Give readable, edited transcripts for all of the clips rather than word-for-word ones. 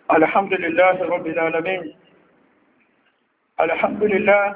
الحمد لله رب العالمين. الحمد لله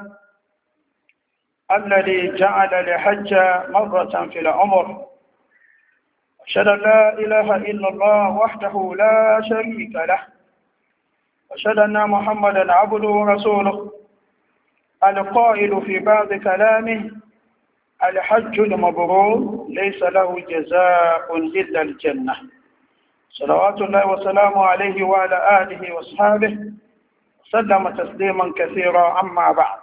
الذي جعل الحج مرة في العمر. أشهد أن لا إله إلا الله وحده لا شريك له، أشهد أن محمدا عبده ورسوله القائل في بعض كلامه: الحج المبرور ليس له جزاء إلا الجنة. صلوات الله وسلامه عليه وعلى آله وأصحابه سلم تسليما كثيرا. أما بعد،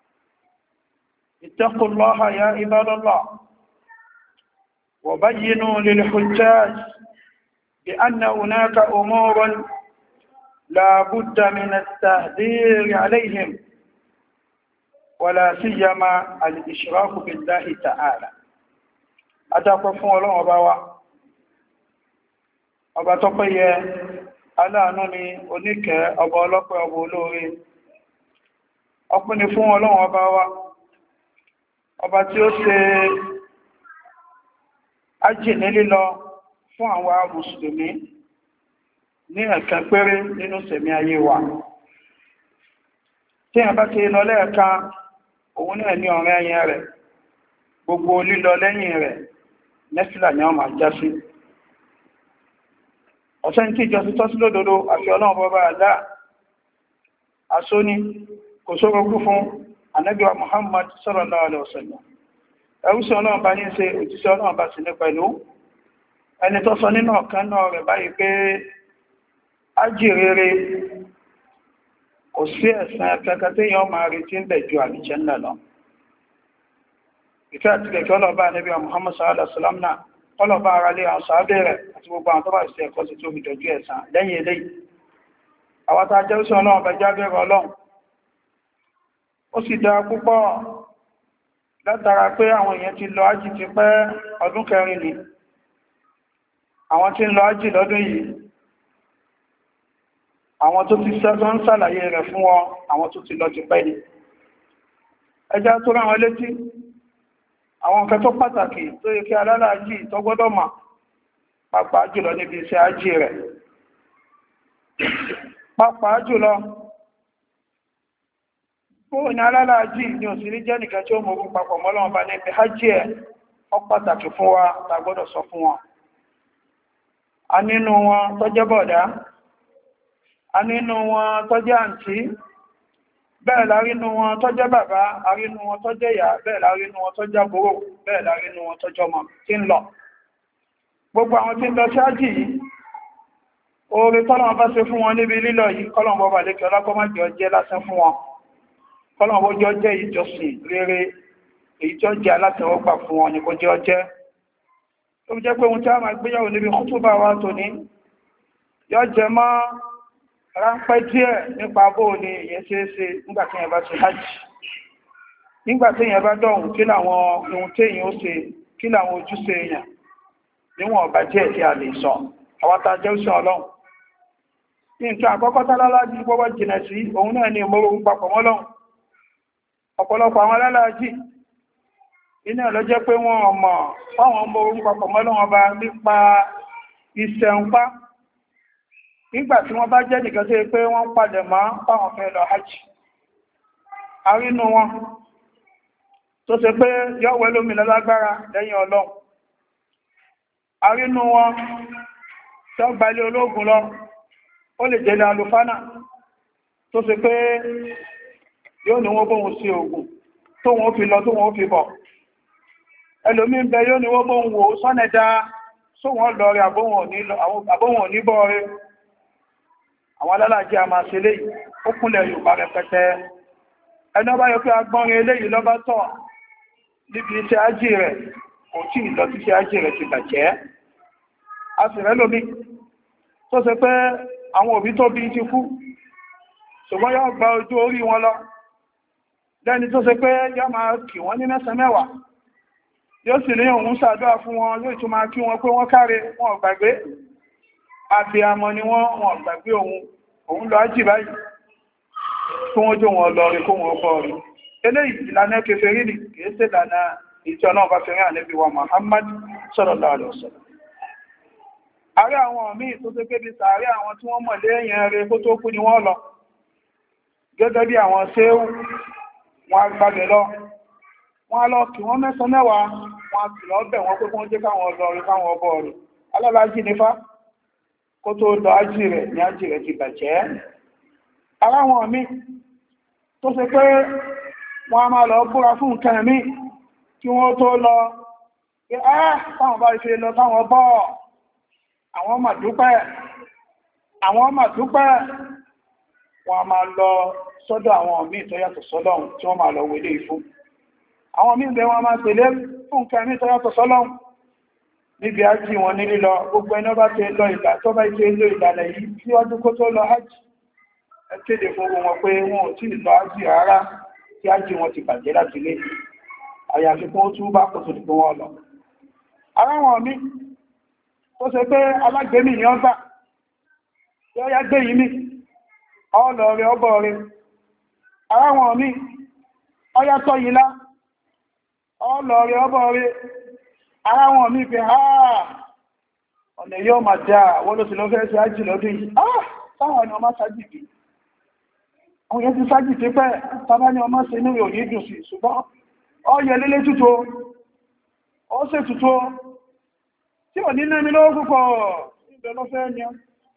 اتقوا الله يا عباد الله، وبينوا للحجاج بأن هناك أمور لا بد من التهذير عليهم، ولا سيما الإشراك بالله تعالى. أتقفون الله وبوا ọba tó péye, aláàánú ni, oníkẹ́, ọba ọlọ́pẹ́, ọba olóore. Ọpẹ́ ni fún Ọlọ́run ọba wa, ọba tí ó ṣe ájì ní lílọ fún àwọn mùsùlùmí ní ẹ̀kan péré nínú sẹ̀mí ayé wa. Tí a bá ti lọ lẹ́ẹ̀kan, òun náà ní ọ̀rẹ́ ẹ̀yìn rẹ̀, gbogbo lílọ lẹ́yìn rẹ̀ nẹ́fìlà ni wọ́n máa já sí. Ọ̀sẹ́ tí ìjọ sí tọ́sí lódodo àfi Ọlọ́run bọ́bá àdá asóní kò sórogún fún Ànábì wa Muhammad sallallahu alaihi wasallam. Ẹrúsí Ọlọ́run bá ní ṣe, òjíṣẹ́ Ọlọ́run bá sì ní pẹ̀lú. Ẹni tó sọ nínú ọ̀kan náà rẹ̀ báyìí pé ájì rere kò sí ẹ̀san kẹ́kẹ́ tí yọ máa retí ń bẹ̀ ju àlùjánnà lọ. Ìfẹ́ àti kẹ̀kẹ́ ọlọ́ba Ànábì wa Muhammad sallallahu alaihi wasallam náà ọlọ́bá ara lé àwọn sàábẹ̀ rẹ̀ àti gbogbo àwọn tó bá ìsẹ̀ ẹ̀kọ́ sí tó fi dọ̀jú ẹ̀san lẹ́yìn eléyìí. Àwọn tá jẹ́ òṣìṣẹ́ Ọlọ́run bẹ jábẹ̀rẹ̀ Ọlọ́run. Ó sì dára púpọ̀ látara pé àwọn èèyàn ti lọ ájì ti pẹ́ ọdún kẹrin ni. Àwọn tí ń lọ ájì lọ́dún yìí, àwọn tó ti sẹ́sọ́ ń sàlàyé rẹ̀ fún wọn, àwọn tó ti lọ ti pẹ́ ni. Ẹjá tó rán wọn létí àwọn nǹkan tó pàtàkì tó yẹ kí alálàájì tó gbọ́dọ̀ mọ̀, pàápàá jùlọ níbi iṣẹ́ ájì rẹ̀. Pàápàá jùlọ bóò ní alálàájì ní òsìrí jẹ́ nìkan tí ó mọ̀ ogun papọ̀ mọ́lọ́wọ́n bá níbi ájì ẹ̀. Ó pàtàkì fún wa, tá gbọ́dọ̀ sọ fún wọn. A nínú wọn tó jẹ́ bọ̀dá, a nínú wọn tó jẹ́ àǹtí, bẹ́ẹ̀ lárínú wọn tó jẹ́ bàbá, arínú wọn tó jẹ́ ìyá, bẹ́ẹ̀ lárínú wọn tó jẹ́ àbúrò, bẹ́ẹ̀ lárínú wọn tó jọmọ tí ń lọ. Gbogbo àwọn tí ń lọ sí ájì yìí, oore tọ́lọ́wọ́n bá ṣe fún wọn níbi lílọ yìí, kọ́lọ̀wọ́n bọ́bà lè kí ọlákọ́májì ọjẹ́ lásán fún wọn. Kọ́lọ̀wọ́n jọ jẹ́ ìjọsìn rere, èyí tó jẹ́ alátẹ̀wọ́gbà fún wọn ni kó jẹ́ ọjẹ́. Tó jẹ́ pé ohun tí a máa gbéyàwó níbi kútúbà wa tòní, yọ jẹ mọ́ ránpẹ́ díẹ̀ nípa bóò ni èyẹ ṣe é ṣe nígbàtí èyàn bá ṣe hajj. Nígbàtí èyàn bá dọ̀hùn, kí làwọn ohun tí èyàn ó ṣe, kí làwọn ojúṣe èyàn níwọ̀n ọba díẹ̀ tí a lè sọ. Àwọn tá jẹ́ òṣìṣẹ́ Ọlọ́run. Ní nǹkan àkọ́kọ́ tálálàájì gbọ́wọ́ jìnà sí, òun náà ni ìmọ̀rún papọ̀ mọ́lọ́run. Ọ̀pọ̀lọpọ̀ àwọn alálàájì iná ló jẹ́ pé wọ́n mọ̀ fáwọn ìmọ̀rún papọ̀ mọ́lọ́run ọba nípa ìṣẹ̀ǹpá. Nígbà tí wọ́n bá jẹ́ nìkan tó yẹ pé wọ́n padà máa fáwọn fẹ́ lọ hajj. Arínú wọn tó ṣe pé yọ́wẹ́ lómi lálágbára lẹ́yìn Ọlọ́run. Arínú wọn tó gbalé ológun lọ, ó lè jẹ́lẹ̀ alùfánà tó ṣe pé yóò ní wọ́n bóhun sí ogun tó wọ́n fi lọ tó wọ́n fi bọ̀. Ẹlòmí ń bẹ yóò ní wọ́n bóhun wò sọ́nẹ̀dá sóhun lọ rí àbóhun oníbọ̀ rẹ̀. Àwọn alálàájì a máa ṣe léyìí, ó kúnlẹ̀ Yorùbá rẹpẹtẹ. Ẹni ọba yọ pé agbọ́nrin eléyìí lọ́bá tọ̀ níbi iṣẹ́ ájì rẹ̀, kò tí ìlọ sí iṣẹ́ ájì rẹ̀ ti bàjẹ́. A sì rẹ́ lómi tó ṣe pé àwọn òbí tó bí ti kú, ṣùgbọ́n yóò gba ojú orí wọn lọ. Lẹ́ni tó ṣe pé yóò máa kì wọ́n ní mẹ́sàn mẹ́wàá, yóò sì ní òun ṣàdúrà fún wọn, yóò tún máa kí wọn pé wọ́n káre, wọn ò gbàgbé. Abiyamọ ni wọ́n gbàgbé òun lọ ájì báyìí kí wọ́n jó wọn lọ rí kó wọn bọ́ rí. Eléyìí ìlànà kèfèrí ni, kìí ṣe ìlànà ìjọ náà bá fẹ́ràn Ànábì wa Muhammad sallallahu alaihi wasallam. sàárẹ̀ àwọn míì tó tó pé bí sàárẹ̀ àwọn tí wọ́n mọ̀ léèyàn rẹ̀ kó tó kú ni wọ́n lọ gẹ́gẹ́ bí àwọn séwù wọn gbàgbẹ̀ lọ wọn lọ kí wọ́n mẹ́sàn mẹ́wàá wọn sì lọ bẹ̀ wọ́n pé kí wọ́n jẹ́ káwọn ọlọ́rin káwọn ọbọ̀ rẹ̀ alálàájì nífá kó tó lọ ájì rẹ̀ ní ájì rẹ̀ ti bàjẹ́ ara wọn míì tó ṣe pé wọ́n a máa lọ búra fún nǹkan míì kí wọ́n tó lọ pé táwọn bá ṣe lọ táwọn bọ́ àwọn mà dúpẹ́ wọ́n a máa lọ sọ́dọ̀ àwọn míì tó yàtọ̀ sọ́lọ́hun tí wọ́n máa lọ wèlé ìfún àwọn míì bẹ wọn máa tẹ̀lé fún nǹkan míì tó yàtọ̀ sọ́lọ́hun níbi ájì wọn ní lílọ gbogbo ẹni bá tẹ lọ ìlà tó bá tẹ lọ ìlànà yìí tí ọdún kó tó lọ ájì ẹ kéde fún wọn pé wọn ò tí ì lọ ájì rárá tí ájì wọn ti bàjẹ́ láti lé àyàfi kó tún bá kò tó dìbò wọn lọ ara wọn míì tó ṣe pé alágbèmí ni wọ́n gbà tí ó yá gbé yìí mí ọlọ́rẹ̀ ọbọ̀ rẹ̀ ara wọn míì ọyátọ́ yìí lá ọlọ́rẹ̀ ọbọ̀ rẹ̀ ara wọn míì fi ọ̀nà yóò máa dáa wọ́n ló sì lọ fẹ́ sí ájì lọ́dún yìí táwọn ni ọmọ sájì bí àwọn yẹn ti sájì tí pẹ́ tàbá ní ọmọ sí inú rẹ̀ ò ní dùn sí ṣùgbọ́n ọ yẹ lélé tútó ó sì tútó tí ò ní nẹ́mi lọ́wọ́ púpọ̀ ìbẹ̀ ló fẹ́ ní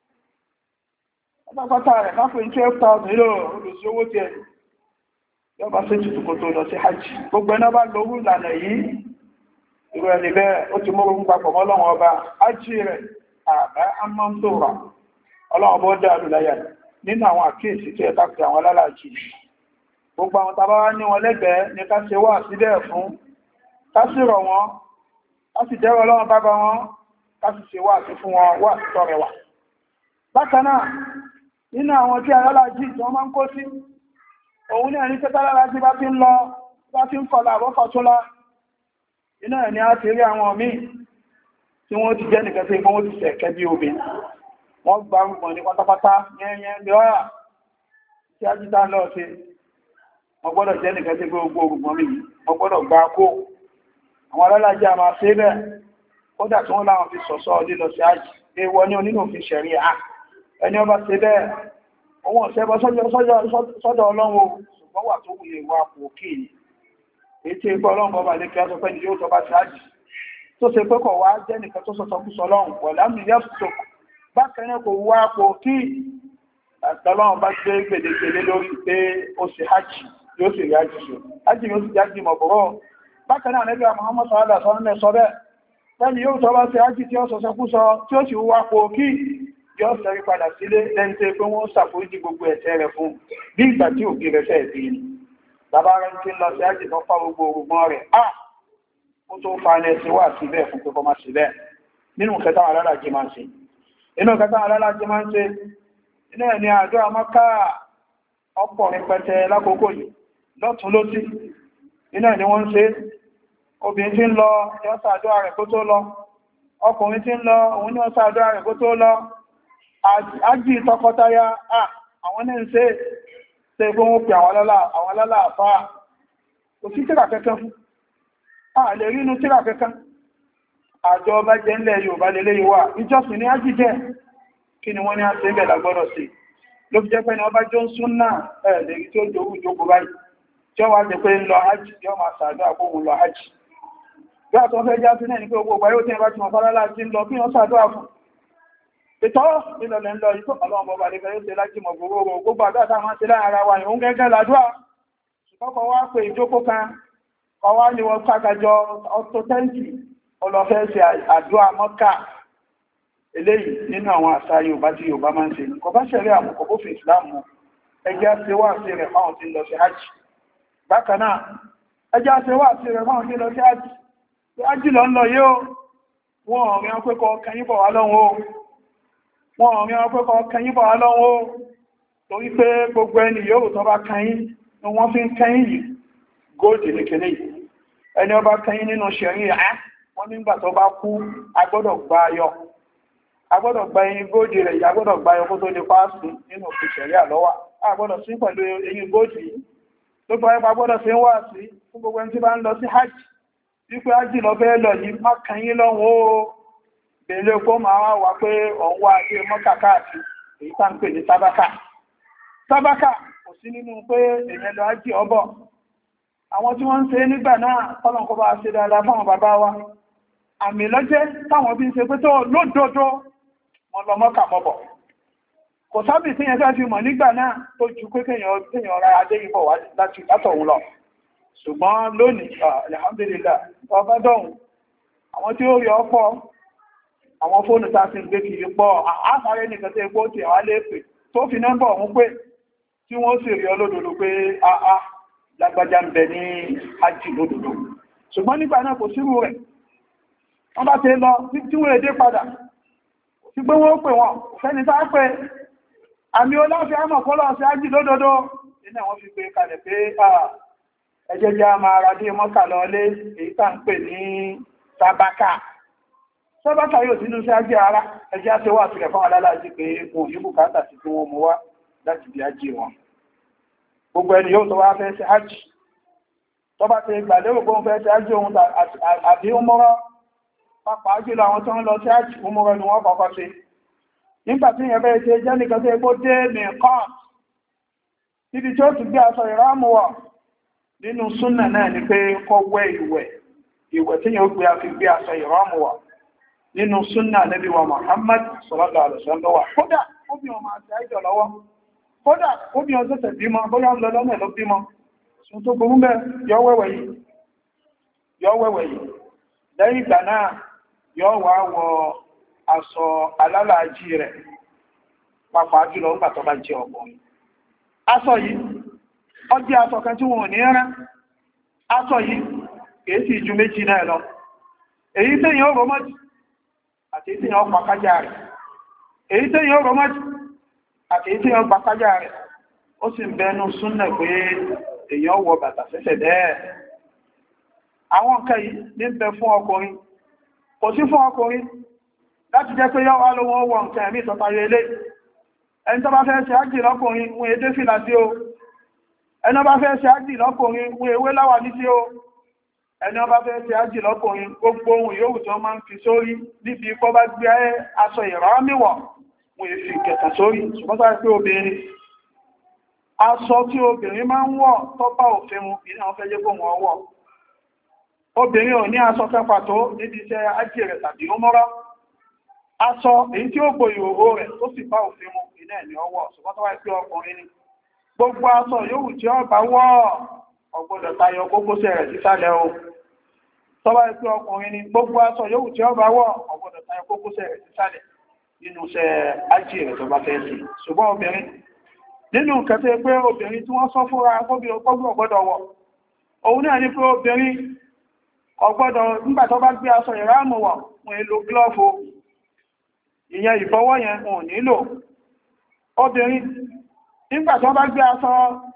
ọpápátá rẹ̀ káfẹ́ 12,000 nílò olùsí owó tí ẹ̀ yọ́ bá sí tútù tó lọ sí hajj gbogbo ẹ̀nà bá lówó ìlànà yìí irú ẹni bẹ́ẹ̀ ó ti mọ́rún papọ̀ mọ́lọ́wọ́ ọba hajj rẹ̀ àbá amọ́ntòrà ọlọ́wọ́ bó dáadù láyà nínú àwọn àkíyèsí tí ẹ káfẹ́ àwọn alálàájì gbogbo àwọn tàbá wá ní wọn lẹ́gbẹ̀ẹ́ ní ká ṣe wà síbẹ̀ fún ká sì rọ̀ wọn ká sì dẹ́rọ ọlọ́wọ́ bábá wọn ká sì ṣe wà sí fún wọn wà sí tọrẹwà bákan náà nínú àwọn tí alálàájì tí wọ́n máa ń kó sí òun ní ẹni tẹ́tà alálàájì bá ti ń kọlá àbọ́kọ̀ tó lá iná ẹ̀ ni a ti rí àwọn míì tí wọ́n ti jẹ́ nìkan tí wọ́n ti sẹ̀kẹ́ bí obìn wọ́n gba rúgbọ̀n ní pátápátá yẹnyẹn bí ọ́rà tí a jíta lọ sí wọ́n gbọ́dọ̀ jẹ́ nìkan tí gbogbo rúgbọ̀n mi wọ́n gbọ́dọ̀ gba kó àwọn alálàájì a máa ṣe bẹ́ẹ̀ kódà tí wọ́n láwọn fi sọ̀sọ́ lílọ sí àjì ewọ ní onínú fi ṣẹ̀rí à ẹni ọba ṣe bẹ́ẹ̀ òun ọ̀sẹ́bọ́ sọ́dọ̀ ọlọ́run ṣùgbọ́n wà tó wùyẹ ìwà àpò òkè èyí tí ẹgbẹ́ ọlọ́run bọ́bá lè kí á sọ pé ní yóò tọba sí àjì tó ṣe pé kọ̀ wá jẹ́ nìkan tó sọ́sọ́ kú sọlọ́run wọ̀ lámì yẹ́pùtò bákan náà kò wá àpò òkè àtọ́lọ́run bá gbé gbèdégbèlé lórí pé ó sì hajì yóò sì rí hajì ṣe hajì yóò sì jáde mọ̀bọ̀rọ̀ bákan náà nẹ́bí Muhammad sallallahu alaihi wasallam sọ bẹ́ẹ̀ lẹ́ni yóò tọba sí hajì tí ó sọ́sọ́ kú sọ tí ó sì wá àpò òkè yóò sẹ́rí padà sílé lẹ́ni tẹ́ pé wọ́n ṣàforíjì gbogbo ẹ̀ṣẹ̀ rẹ̀ fún bí ìgbà tí òkè rẹ̀ fẹ́ bí i bàbá rẹ̀ tí ń lọ sí ájì tó fà gbogbo orùgbọ́n rẹ̀ ó tó fa ní ẹsẹ̀ wà sí bẹ́ẹ̀ fún pẹ́kọ́ máa sí bẹ́ẹ̀ nínú kẹta alálàájì máa ń ṣe inú kẹta alálàájì máa ń ṣe inú ẹ̀ ní àjọ àmọ́ká ọ̀pọ̀ rẹpẹtẹ lákòókò yìí lọ́tún lósì inú ẹ̀ ni wọ́n ń ṣe obìnrin tí ń lọ yọ́ sàdọ́ rẹ̀ kó tó lọ ọkùnrin tí ń lọ òun ní ọ̀sá àdọ́ rẹ̀ kó tó lọ ájì tọkọtaya àwọn ní ń ṣe pé wọ́n pè àwọn alálàáfà kò sí tíra kẹ́kẹ́ fún lè rí inú tíra kẹ́kẹ́ àjọ ọba jẹ́ ńlẹ̀ Yorùbá lélé ìwà ìjọsìn ní ájì jẹ́ kí ni wọ́n ní àṣẹ ìbẹ̀ lágbọ́dọ̀ sí ló fi jẹ́ pé ní ọba jọ ń sún náà lè rí tí ó jòwú ìjókòó báyìí tí ó wá jẹ́ pé ń lọ ájì tí ó máa sàádọ́ àkóhun lọ ájì bí àtọ́ fẹ́ já sí náà ní pé gbogbo ayó tí wọ́n bá ti mọ̀ fálálá jí ń lọ kí wọ́n sàádọ́ àfún ìtọ́ nílọ̀lẹ̀ ń lọ ìtọ́ ọlọ́run bọ́bá lè fẹ́ yóò ṣe lájí mọ̀ gbogbo àdáta máa ṣe láàrin ara wa ìhun gẹ́gẹ́ làdúrà ṣùgbọ́n wá pé ìjókòó kan ọwá ni wọ́n kákàjọ ọ̀tọ̀ tẹ́ǹtì ọlọ́fẹ́ ṣe àdúrà mọ́kà eléyìí nínú àwọn àṣà Yorùbá tí Yorùbá máa ń ṣe kò bá ṣẹlẹ̀ àmùkọ̀ bó fi ìsìláàmù ẹjẹ́ ṣe wà sí rẹ̀ fáwọn tí ń lọ sí hajj bákan náà ẹjẹ́ ṣe wà sí rẹ̀ fáwọn tí ń lọ sí hajj ájì lọ ń lọ yóò wọ́n ọ̀rin ọpẹ́kọ̀ kẹyìnbọ̀ wá lọ́wọ́ wọ́n ọ̀rin ọpẹ́kọ̀ kẹyìnbọ̀ wá lọ́wọ́ torí pé gbogbo ẹni yóò tọ́ bá kẹyìn ní wọ́n fi ń kẹyìn yìí góòdì ní kìíní ẹni ọba kẹyìn nínú ṣẹ̀rí wọ́n nígbà tó bá kú agbọ́dọ̀ gba ẹyin góòdì rẹ̀ agbọ́dọ̀ gba ẹyọ kó tó lè pàásù nínú òfin ṣẹ̀rí àlọ́wà agbọ́dọ̀ sí pẹ̀lú ẹyin góòdì ló fẹ́ agbọ́dọ̀ sí wà sí fún gbogbo ẹni tí bá ń lọ sí hajj wípé ájì lọ fẹ́ lọ yìí má kàyín lọ́wọ́ pẹ̀lú kó máa wà pé òun wá sí mọ́kà káàkiri èyí tá ń pè ní sábákà kò sí nínú pé èèyàn lọ ájì ọbọ̀ àwọn tí wọ́n ń ṣe nígbà náà kọ́lọ̀kọ́ bá ṣe dáadáa fáwọn bàbá wa àmì lọ́jẹ́ táwọn bí ń ṣe pé tó lódodo wọn lọ mọ́kà mọ́bọ̀ kò sábì tí yẹn fẹ́ fi mọ̀ nígbà náà tó ju pé kéèyàn ra adé ìbọ̀ wá látọ̀hún lọ ṣùgbọ́n lónìí alhamdulillah ọba dọ̀hún àwọn tí ó rí ọ̀pọ̀ àwọn fóònù tá a ti ń gbé kiri pọ̀ àásáré nìkan tó epo tí àwọn lè pè tó fi nọ́mbà ọ̀hún pé tí wọ́n sì rí olódodo pé àá lágbájá ń bẹ ní ájì lódodo ṣùgbọ́n nígbà náà kò sírú rẹ̀ wọ́n bá ti lọ tí wọ́n èdè padà ti gbé wọ́n pè wọ́n fẹ́ni tá pé àmì ọlọ́fẹ́ àmọ̀ kọ́lọ̀ sí ájì lódodo nínú àwọn fi gbé kalẹ̀ pé ẹjẹ́ jẹ́ àmà ara dé mọ́kà lọ lé èyí tá ń pè ní sábákà yóò sínú sí ájì ara ẹjẹ́ àti wà sílẹ̀ fún alálàájì pé wọn ò ní bùkátà sí tí wọ́n mú wá láti bí ájì wọn gbogbo ẹni yóò tó wá fẹ́ sí ájì tó bá ti gbà lérò pé wọ́n fẹ́ sí ájì ohun àbí ó mọ́rọ́ pàápàá jùlọ àwọn tó ń lọ sí ájì ó mọ́rọ́ ni wọ́n kọ́kọ́ sí nígbà tí ìyẹn bẹ́ẹ̀ ṣe jẹ́ nìkan tó epo dé nìkan níbi tí ó ti gbé aṣọ ìrámù wọ̀ nínú súnnà náà ni pé kó wẹ̀ ìwẹ̀ tí yóò gbé afi gbé aṣọ ìrámù wọ̀ nínú súnnà Nábì wa Muhammad sallallahu alaihi wasallam kódà ó bí wọn máa ṣe àìjọ lọ́wọ́ kódà ó bí wọn tẹ́tẹ̀ bímọ bóyá ń lọ lọ́nà ló bímọ ṣùn tó gbogbo mẹ́ yọ wẹ̀wẹ̀ yìí lẹ́yìn ìgbà náà yọ wá wọ aṣọ alálàájì rẹ̀ pàápàá jùlọ nígbà tó bá jẹ́ ọkùnrin aṣọ yìí ó jẹ́ aṣọ kan tí wọn ò ní rán aṣọ yìí kìí sì ju méjì náà lọ èyí tẹ́yìn ó rọmọ́jì àti èyí tẹ́yìn ó pàkájá rẹ̀ èyí tẹ́yìn ó rọmọ́jì àti èyí tẹ́yìn ó pàkájá rẹ̀ ó sì ń bẹnu súnnà pé èyàn wọ bàtà sẹ́sẹ̀ dẹ́ẹ̀ àwọn nǹkan yìí ní ń bẹ fún ọkùnrin kò sí fún ọkùnrin láti jẹ́ pé yọ́wọ́ ló wọ́n wọ́n nǹkan ẹ̀mí ìtọ́tayé ilé ẹni tó bá fẹ́ ṣe ájì lọ́kùnrin wọn èdè fìlà sí o ẹni bá fẹ́ ṣe ájì lọ́kùnrin wọn èwé láwà ní sí o ẹni bá fẹ́ ṣe ájì lọ́kùnrin gbogbo ohun yóò tó máa ń fi sórí níbi kọ́ bá gbé aṣọ ìrámíwọ̀ wọn èfi kẹta sórí ṣùgbọ́n tó pé obìnrin aṣọ tí obìnrin máa ń wọ̀ tó bá òfin mu ìní àwọn fẹ́ jẹ́ kó wọn wọ̀ obìnrin ò ní aṣọ fẹ́ pàtó níbi iṣẹ́ ájì rẹ̀ tàbí ó mọ́rọ́ aṣọ èyí tí ó bo ìhòhò rẹ̀ tó sì bá òfin mu iná ẹ̀mí ọwọ́ ṣùgbọ́n tó wáyé pé ọkùnrin ni gbogbo aṣọ yóò tí ó bá wọ̀ ọgbọ́dọ̀ tayọ kókósẹ̀ rẹ̀ sísàlẹ̀ o tó wáyé pé ọkùnrin ni gbogbo aṣọ yóò tí ó bá wọ̀ ọgbọ́dọ̀ tayọ kókósẹ̀ rẹ̀ sísàlẹ̀ nínú iṣẹ́ ájì rẹ̀ tó bá fẹ́ sí ṣùgbọ́n obìnrin nínú kẹtẹ́ pé obìnrin tí wọ́n sọ fúnra ọgbọ́dọ̀ wọ̀ òun náà ní pé obìnrin ọgbọ́dọ̀ nígbà tó bá gbé aṣọ ìrámù wọ̀ wọn èlò glọ́ọ̀fù ìyẹn ìfọwọ́ yẹn wọn nílò obìnrin nígbà tó bá gbé aṣọ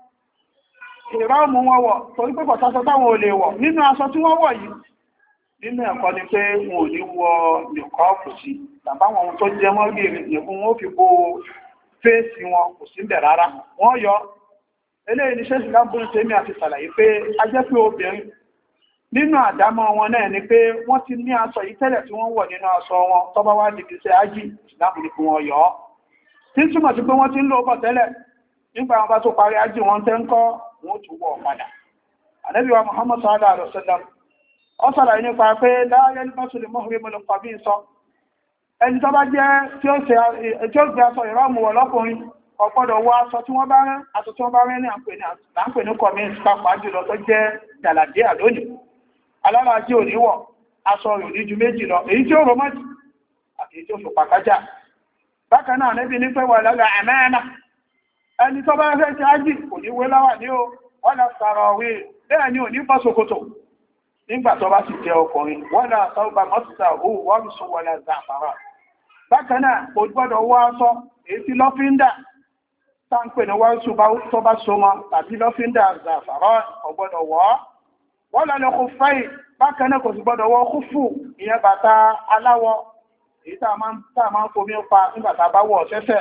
ìrámù wọn wọ̀ torí pé kọ̀tàṣọ táwọn ò lè wọ̀ nínú aṣọ tí wọ́n wọ̀ yìí nínú ẹ̀kọ́ ni pé wọn ò ní wọ nìkọ́ọ̀pù sí tàbáwọn ohun tó jẹ mọ́ bí ìrìnkún wọn fi bo fèsì wọn kò sí bẹ̀ rárá wọ́n yọ eléyìí ní ṣẹ́sì lábúrú tèmi àti sàlàyé pé a jẹ́ pé obìnrin nínú àdámọ́ wọn náà ni pé wọ́n ti ní aṣọ yìí tẹ́lẹ̀ tí wọ́n wọ̀ nínú aṣọ wọn tó bá wá dìbì sí ájì ìsìlámù ní fún wọn yọ ọ́ tí túmọ̀ sí pé wọ́n ti ń lò bọ̀ tẹ́lẹ̀ nígbà wọn bá tó parí ájì wọn tẹ́ ń kọ́ wọn ó tún wọ̀ padà Ànábì wa Muhammad sallallahu alaihi wasallam ó sàlàyé nípa pé láyé lọ́sùlẹ̀ mọ́hùrí mọ́lẹ̀ pàbí sọ ẹni tó bá jẹ́ tí ó gbé aṣọ ìrámù wọ̀ lọ́kùnrin ọ̀pọ̀dọ̀ wọ aṣọ tí wọ́n bá rán aṣọ tí wọ́n bá rán ní àpè ní kọ̀míǹsì pàápàá jùlọ tó jẹ́ jàlàdíà lónìí alálàájí ò ní wọ̀ aṣọ rẹ̀ ní ju méjì lọ èyí tí ó rọ mọ́jì àti èyí tí ó fi pàkájá bákan náà Ànábì ní pé wà lọ́lọ́ àmẹ́ẹ̀nà ẹni tó bá fẹ́ ṣe ájì kò ní wé láwà ní o wọ́n lọ sàrọ̀ wé bẹ́ẹ̀ ni ò ní bọ́ ṣòkòtò nígbà tó bá sì jẹ́ ọkùnrin wọ́n lọ sọ́gbà mọ́síta òwú wọ́n sọ wọ́n lọ zàfàrà bákan náà kò gbọ́dọ̀ wọ aṣọ èyí tí lọ́fíńdà táǹpẹ̀ ní wọ́n tó bá so mọ́ tàbí lọ́fíńdà zàfàrà ọgbọ́dọ̀ wọ́ wọ́n lọ lọ́kùn fáì bákan náà kò sì gbọ́dọ̀ wọ kúfù ìyẹn bàtà aláwọ̀ èyí tá a máa ń fomi pa nígbàtà bá wọ̀ sẹ́sẹ̀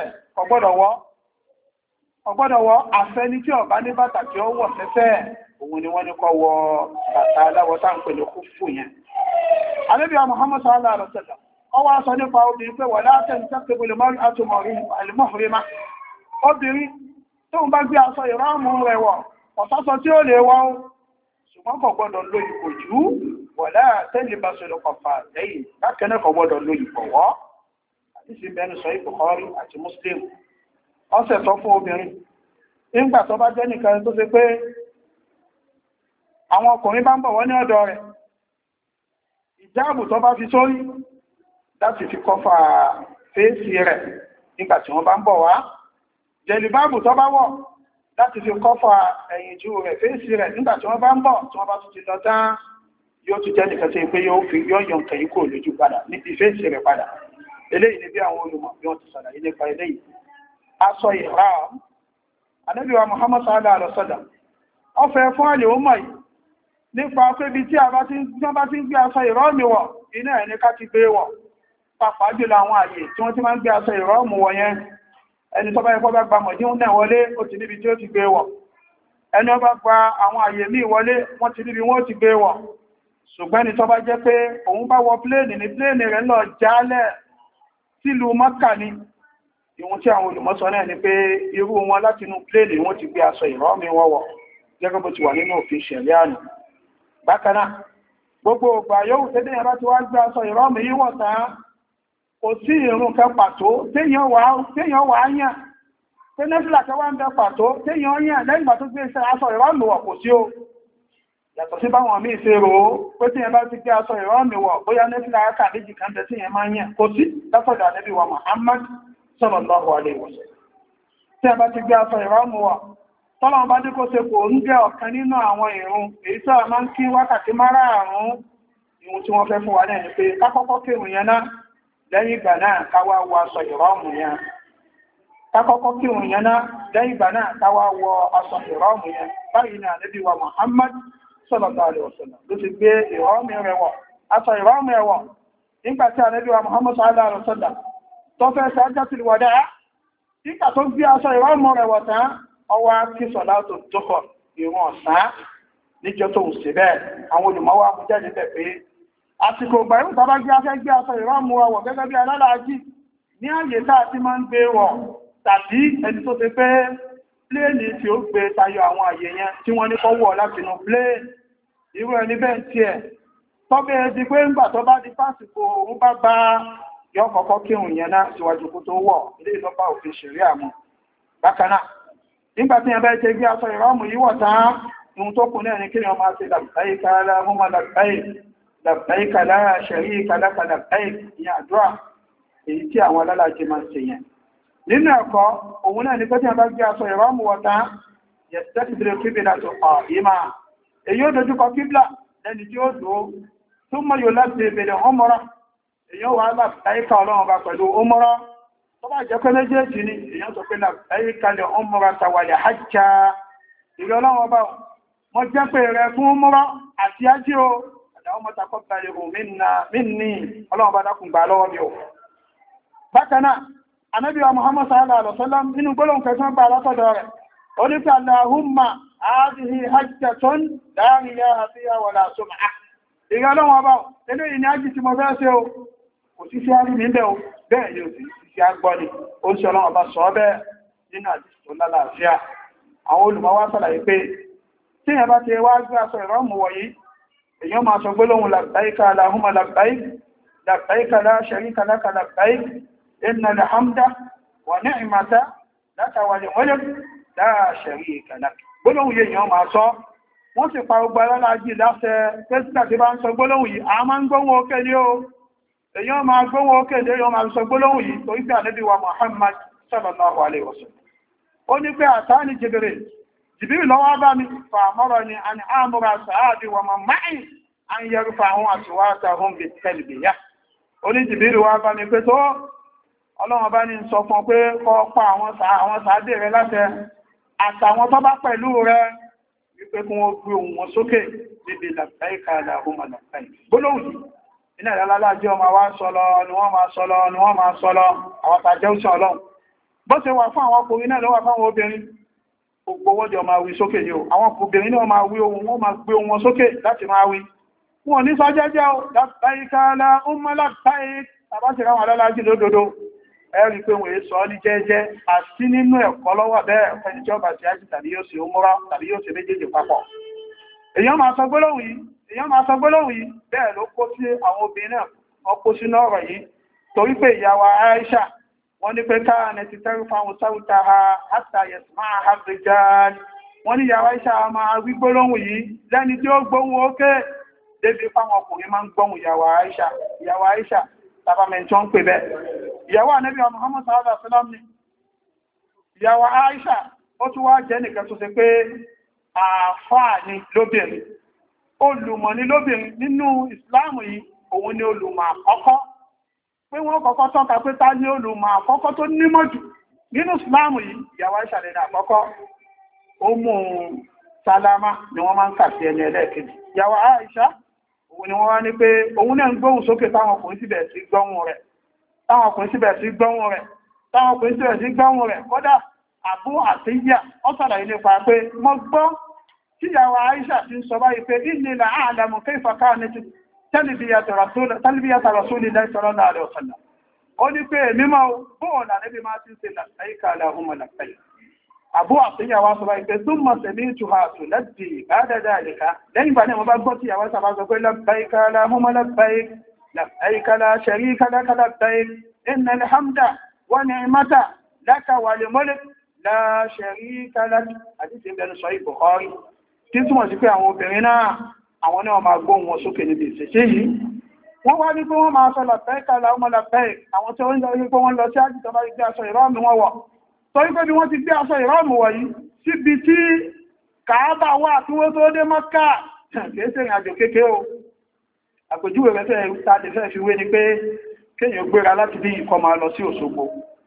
ọgbọ́dọ̀ wọ àfẹ́ni tí ó bá ní bàtà tí ó wọ̀ sẹ́sẹ̀ òun ni wọ́n ní kó wọ bàtà aláwọ̀ tá ń pè ní kúfù yẹn Ànábì Muhammad sallallahu alaihi wasallam ọwọ́ sọ nípa obìnrin pé wà látẹ̀ ní tẹ́kẹ̀bọ̀lẹ̀ mọ́rí àtùmọ̀rí àlùmọ́rí obìnrin tó ń bá gbé aṣọ ìráàmù rẹ̀ wọ̀ ọ̀sásọ tí ó lè wọ́ ṣùgbọ́n kò gbọ́dọ̀ lo ìbòjú wọ̀lá tẹ́lẹ̀ bá ṣe lọ́pàá lẹ́yìn lákẹ́nẹ́ kò gbọ́dọ̀ lo ìbọ̀wọ́ àti sí bẹnu sọ Bukhari àti Muslim ọ̀sẹ̀ sọ fún obìnrin nígbà tó bá jẹ́ nìkan tó ṣe pé àwọn ọkùnrin bá ń bọ̀ wọ́n ní ọ̀dọ̀ rẹ̀ ìjáàbù tó bá fi sórí láti fi kọfà fèsì rẹ̀ nígbà tí wọ́n bá ń bọ̀ wá jẹ̀lìbáàbù tó bá wọ̀ láti fi kọfà ẹ̀yìn jú rẹ̀ fèsì rẹ̀ nígbà tí wọ́n bá ń bọ̀ tí wọ́n bá tún ti lọ tán yóò tún jẹ́ nìkan tí pé yóò yọ nǹkan yìí kò lójú padà níbi fèsì rẹ̀ padà eléyìí ni bí àwọn olùmọ̀ bí wọ́n ti sàlàyé nípa eléyìí aṣọ ìhram Ànábì wa Muhammad sallallahu alaihi wasallam ó fẹ́ fún àlè ó mọ̀ yìí nípa pé bí tí a bá ti ń gbé aṣọ ìrọ́mì wọ̀ iná ẹni ká ti gbé wọ̀ pàpàá jùlọ àwọn àyè tí wọ́n ti máa ń gbé aṣọ ìrọ́mù wọ̀ yẹn ẹni tó bá ẹkọ́ bá gba mọ̀díhún náà wọlé ó ti níbi tí ó ti gbé wọ̀ ẹni ó bá gba àwọn àyè míì wọlé wọ́n ti níbi wọ́n ti gbé wọ̀ ṣùgbọ́n ẹni tó bá jẹ́ pé òun bá wọ pléènì ní pléènì rẹ̀ lọ jálẹ̀ sílùú Mọ́kà ni ìwọ̀n tí àwọn olùmọ́sọ náà ni pé irú wọn láti inú pléènì wọ́n ti gbé aṣọ ìrọ́mì wọ̀ wọ̀ gẹ́gẹ́ bó ti wà nínú òfin ṣẹ̀ríà bákanáà gbogbo ọgbà yóò tẹ́lẹ̀ ẹ̀rọ tí wá gbé aṣọ ìrọ́mù yíwọ̀ tán kò sí ìrun kẹ pàtó téèyàn wà á yàn pé nẹ́fìlà kẹ wá ń bẹ pàtó téèyàn yàn lẹ́yìn ìgbà tó gbé aṣọ ìrọ́mù wọ̀ kò sí o yàtọ̀ sí báwọn míì ṣe rò ó pé tí ẹ bá ti gbé aṣọ ìrọ́mù wọ̀ bóyá nẹ́fìlà aka méjì kan bẹ tí ẹ máa yàn kò sí látọ̀dọ̀ Ànábì wa Muhammad sallallahu alaihi wasallam tí ẹ bá ti gbé aṣọ ìrọ́mù wọ̀ tọ́lọ́wọ́n bá dé kó ṣe kò ń jẹ́ ọ̀kan nínú àwọn ìrun èyí tí a máa ń kí wákàtí márààrún ìrun tí wọ́n fẹ́ fún wa náà ni pé kákọ́kọ́ kírun yẹn náà lẹ́yìn ìgbà náà káwá wọ aṣọ ìrọ́mù yẹn kákọ́kọ́ kírun yẹn náà lẹ́yìn ìgbà náà káwá wọ aṣọ ìrọ́mù yẹn báyìí ní Ànábì wa Muhammad sallallahu alaihi wasallam ló ti gbé ìrọ́mù rẹ̀ wọ̀ aṣọ ìrọ́mù rẹ̀ wọ̀ nígbà tí Ànábì wa Muhammad sallallahu alaihi wasallam tó fẹ́ ṣe hajjatul wada nígbà tó gbé aṣọ ìrọ́mù rẹ̀ wọ̀ tán ọwá kí sọ̀látò tókọ̀ ìwọ̀n ọ̀sán níjọ tó ń ṣe bẹ́ẹ̀ àwọn olùmọ́wà mú jáde bẹ̀ pé àsìkò ìgbàyí tàbá gbé afẹ́ gbé aṣọ ìrọ́mù wọ̀ gẹ́gẹ́ bí alálàájì ní àyè táà tí máa ń gbé wọ̀ tàbí ẹni tó ti pé pléènì tí ó gbé tayọ àwọn àyè yẹn tí wọ́n ní kọ́wọ́ láti inú pléènì irú ẹni bẹ́ẹ̀ tí ẹ̀ tọ́bẹ̀ di pé ńgbà tó bá di pásìkò òun bá bá yọ kọ́kọ́ kírun yẹn náà síwájú kó tó wọ̀ ilé ìlọ́pàá òfin ṣẹ̀rí àmú bákan náà nígbàtí ẹ̀bẹ́ jẹ́ gbé aṣọ ìrọ́mù yíwọ̀ tán ohun tó kù náà ní kí wọ́n máa ṣe labbaika Allahumma labbaik labbaika la sharika laka labbaik ní àdúrà èyí tí àwọn alálàájì máa ń ṣe yẹn nínú ẹ̀kọ́ òun náà ní pé tí wọ́n bá gbé aṣọ ìrọ́mù wọ̀ tán yẹ̀sẹ̀tìdìrì kíbìlà tó pa ìmá èyí ó dojúkọ kíbìlà lẹ́ni tí ó dúó tó mọ́ yóò láti ìbẹ̀rẹ̀ ọmọrọ̀ èyí ó wà labbaika Ọlọ́run bá pẹ̀lú ọmọrọ̀ tó bá jẹ́ pé méjèèjì ni èyàn tó pé labbaika umrata wal hajja ìrẹ́ Ọlọ́run bá wọ́n jẹ́ pé rẹ̀ fún umrah àti ájí o Allahumma taqabbalhu minni Ọlọ́run bá dákùn gbà lọ́wọ́ mi o bákan náà Ànábì wa Muhammad sallallahu alaihi wasallam nínú gbólóhùn kẹsàn gbà látọ̀dọ̀ rẹ̀ ó ní pé Allahumma hadhihi hajjatun la riya'a fiha wala sum'ah ìrẹ́ Ọlọ́run bá eléyìí ni ájí tí mo fẹ́ ṣe o kò sí sí árí mi bẹ́ o bẹ́ẹ̀ ni ò sí sí agbọ́ni ó ń ṣe Ọlọ́run bá sọ bẹ́ẹ̀ nínú àdìsí tó lálàáfíà àwọn olùmọ́wá sàlàyé pé tí ẹ bá ti wá gbé aṣọ ìrọ́mù wọ̀nyí èyàn máa sọ gbólóhùn labbaika Allahumma labbaik labbaika la sharika laka labbaik innal hamda wa ni'mata laka wal mulk la sharika lak gbólóhùn yìí èyàn máa sọ wọ́n sì pa ogbà lọ́lájì láṣẹ pẹ́sìtà tí bá ń sọ gbólóhùn yìí a máa ń gbóhùn ókè ní o èyàn máa gbóhùn ókè ní èyàn máa sọ gbólóhùn yìí torí pé Ànábì wa Muhammad sallallahu alaihi wasallam ó ní pé àtàní Jibril lọ́wọ́ bá mi fàmọ́rọ̀ ni a ní àmúra sàáàdì wà máa máì a ń yẹrù fàáhún àtìwáta hún bí tẹ́lìbìyà. Ó ní Jibril wá bá mi pé tó Ọlọ́run bá ní sọ fún pé kó pa àwọn sàádì rẹ láṣẹ àtàwọn tó bá pẹ̀lú rẹ wípé kún ó gbé ohùn wọn sókè níbi labbaika Allahumma labbaik. Gbólóhùn yìí iná ìlàlájẹ́ ọmọ wá sọlọ ni wọ́n máa sọlọ ni wọ́n máa sọlọ àwọn tàjẹ́ òṣìṣẹ́ Ọlọ́run. Bó ṣe wà fún àwọn ọkùnrin náà ló wà fáwọn obìnrin gbogbo wọ́jọ máa wí sókè ní o àwọn obìnrin náà máa wí ohun wọ́n máa gbé ohun wọn sókè láti máa wí wọn ní sọ jẹ́jẹ́ o labbaika Allahumma labbaik tàbá ti ráwọn alálàájì lódodo ẹ̀rí pé wọ́n sọ ní jẹ́jẹ́ àti nínú ẹ̀kọ́ lọ́wọ́ bẹ́ẹ̀ ẹni tí ó bá ti ájì tàbí yóò ṣe umura tàbí yóò ṣe méjèèjì papọ̀ èèyàn máa sọ gbólóhùn yìí bẹ́ẹ̀ ló kó sí àwọn obìnrin náà wọ́n kó sínú ọ̀rọ̀ yìí torí pé ìyàwó Aisha wọ́n ní pé káàní ti tẹ́rù fáwọn sáwùta ha àtàyẹ̀sì máa ha rìjáàlì wọ́n ní ìyàwó Aisha máa wí gbólóhùn yìí lẹ́ni tí ó gbóhùn ókè débi fáwọn ọkùnrin máa ń gbóhùn ìyàwó Aisha tàbàmẹ̀ntí wọ́n ń pè bẹ́ẹ̀ ìyàwó Ànábì Muhammad sallallahu alaihi wasallam ni ìyàwó Aisha ó tún wá jẹ́ nìkan tó ṣe pé àfáà ni lóbìnrin olùmọ̀ ní lóbìnrin nínú ìsìláàmù yìí òun ni olùmọ̀ àkọ́kọ́ pé wọ́n kọ́kọ́ tọ́ka pé ta ní olùmọ̀ àkọ́kọ́ tó nímọ̀ jù nínú ìsìláàmù yìí ìyàwó Aisha lẹ́nu àkọ́kọ́ Ummu Salama ni wọ́n máa ń kà sí ẹni ẹlẹ́ẹ̀kejì ìyàwó Aisha òun ni wọ́n wá ní pé òun náà ń gbóhùn sókè táwọn ọkùnrin síbẹ̀ sí gbọ́hùn rẹ̀ kódà Abu Atiyya ó ṣàlàyé nípa pé mo gbọ́ tí ìyàwó Aisha ti ń sọ báyìí pé inni la a'lamu kayfa kanat talbiyatu rasulillahi sallallahu alaihi wasallam ó ní pé mímọ̀ bóòlà níbi máa ti ń ṣe labbaika Allahumma labbaik Abu Atiyya wá sọ báyìí pé thumma sami'tuha tuladdi ba'da dhalika lẹ́yìn ìgbà náà mo bá gbọ́ tí ìyàwó sábà sọ pé labbaika Allahumma labbaik labbaika la sharika laka labbaik innal hamda wa ni'mata laka wal mulk la sharika lak àdíṣe ìbẹ̀rẹ̀ sọ Bukhari tí túnmọ̀ sí pé àwọn obìnrin náà àwọn náà máa gbóhùn wọn sókè níbi ìṣẹ̀ṣẹ̀ yìí wọ́n wá ní pé wọ́n máa sọ labbaika Allahumma labbaik àwọn tí ó ń lọ sí pé wọ́n lọ sí ájì tó bá gbé aṣọ ìrọ́mù wọn wọ̀ torí pé bí wọ́n ti gbé aṣọ ìrọ́mù wọ̀ yìí síbi tí Kàábà wà tí wọ́n tó dé Mọ́kà kìí ṣe ìrìnàjò kékeré o àpèjúwe rẹ̀ fẹ́ tàbí fẹ́ fi wé ni pé kéèyàn gbéra láti bí ikọ̀ máa lọ sí Òṣogbo